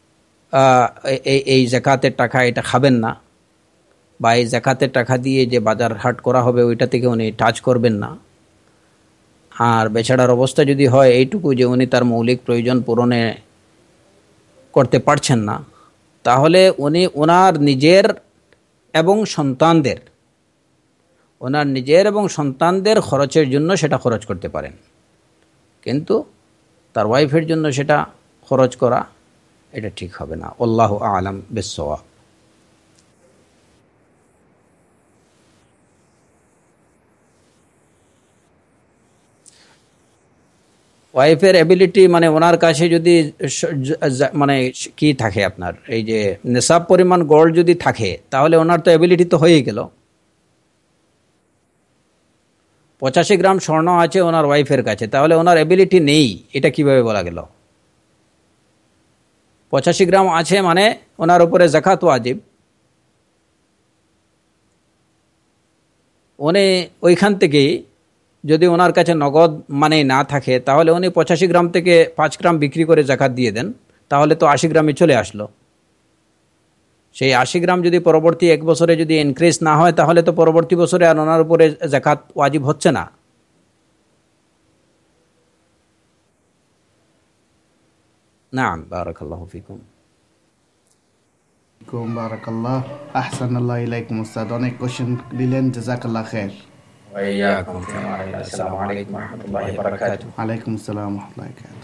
এই জাকাতের টাকা এটা খাবেন না, বা এই জাকাতের টাকা দিয়ে যে বাজার হাট করা হবে ওইটা থেকে উনি টাচ করবেন না, আর বেচারার অবস্থা যদি হয় এইটুকু যে উনি তার মৌলিক প্রয়োজন পূরণে করতে পারছেন না, তাহলে উনি ওনার নিজের এবং সন্তানদের খরচের জন্য সেটা খরচ করতে পারেন, কিন্তু তার ওয়াইফের জন্য সেটা খরচ করা এটা ঠিক হবে না। আল্লাহু আ'লাম বিস-সাওয়াব। ওয়াইফের এবিলিটি মানে ওনার কাছে যদি মানে কি থাকে, আপনার এই যে নেশাব পরিমাণ গোল্ড যদি থাকে, তাহলে ওনার তো এবিলিটি তো হয়েই গেল। 85 গ্রাম স্বর্ণ আছে ওনার ওয়াইফের কাছে, তাহলে ওনার এবিলিটি নেই, এটা কিভাবে বলা গেল? 85 গ্রাম আছে মানে ওনার উপরে যাকাত ওয়াজিব। উনি ওইখান থেকেই যদি ওনার কাছে নগদ মানে না থাকে, তাহলে উনি 85 গ্রাম থেকে 5 গ্রাম বিক্রি করে যাকাত দিয়ে দেন, তাহলে তো 80 গ্রামে চলে আসলো। সেই 80 গ্রাম যদি পরবর্তী 1 বছরে যদি ইনক্রিজ না হয়, তাহলে তো পরবর্তী বছরে আর ওনার উপরে যাকাত ওয়াজিব হচ্ছে না। নাম বারাকাল্লাহু ফিকুম। বারাকাল্লাহ, আহসানাল্লাহ ইলাইকুম উস্তাদ। অনেক কোশ্চেন দিলেন, জাযাকাল্লাহ খায়ের। ওয়া ইয়াকুম। আসসালামু আলাইকুম ওয়া রাহমাতুল্লাহি ওয়া বারাকাতুহু। আলাইকুম আসসালাম ওয়া রাহমাতুল্লাহি ওয়া বারাকাতুহু।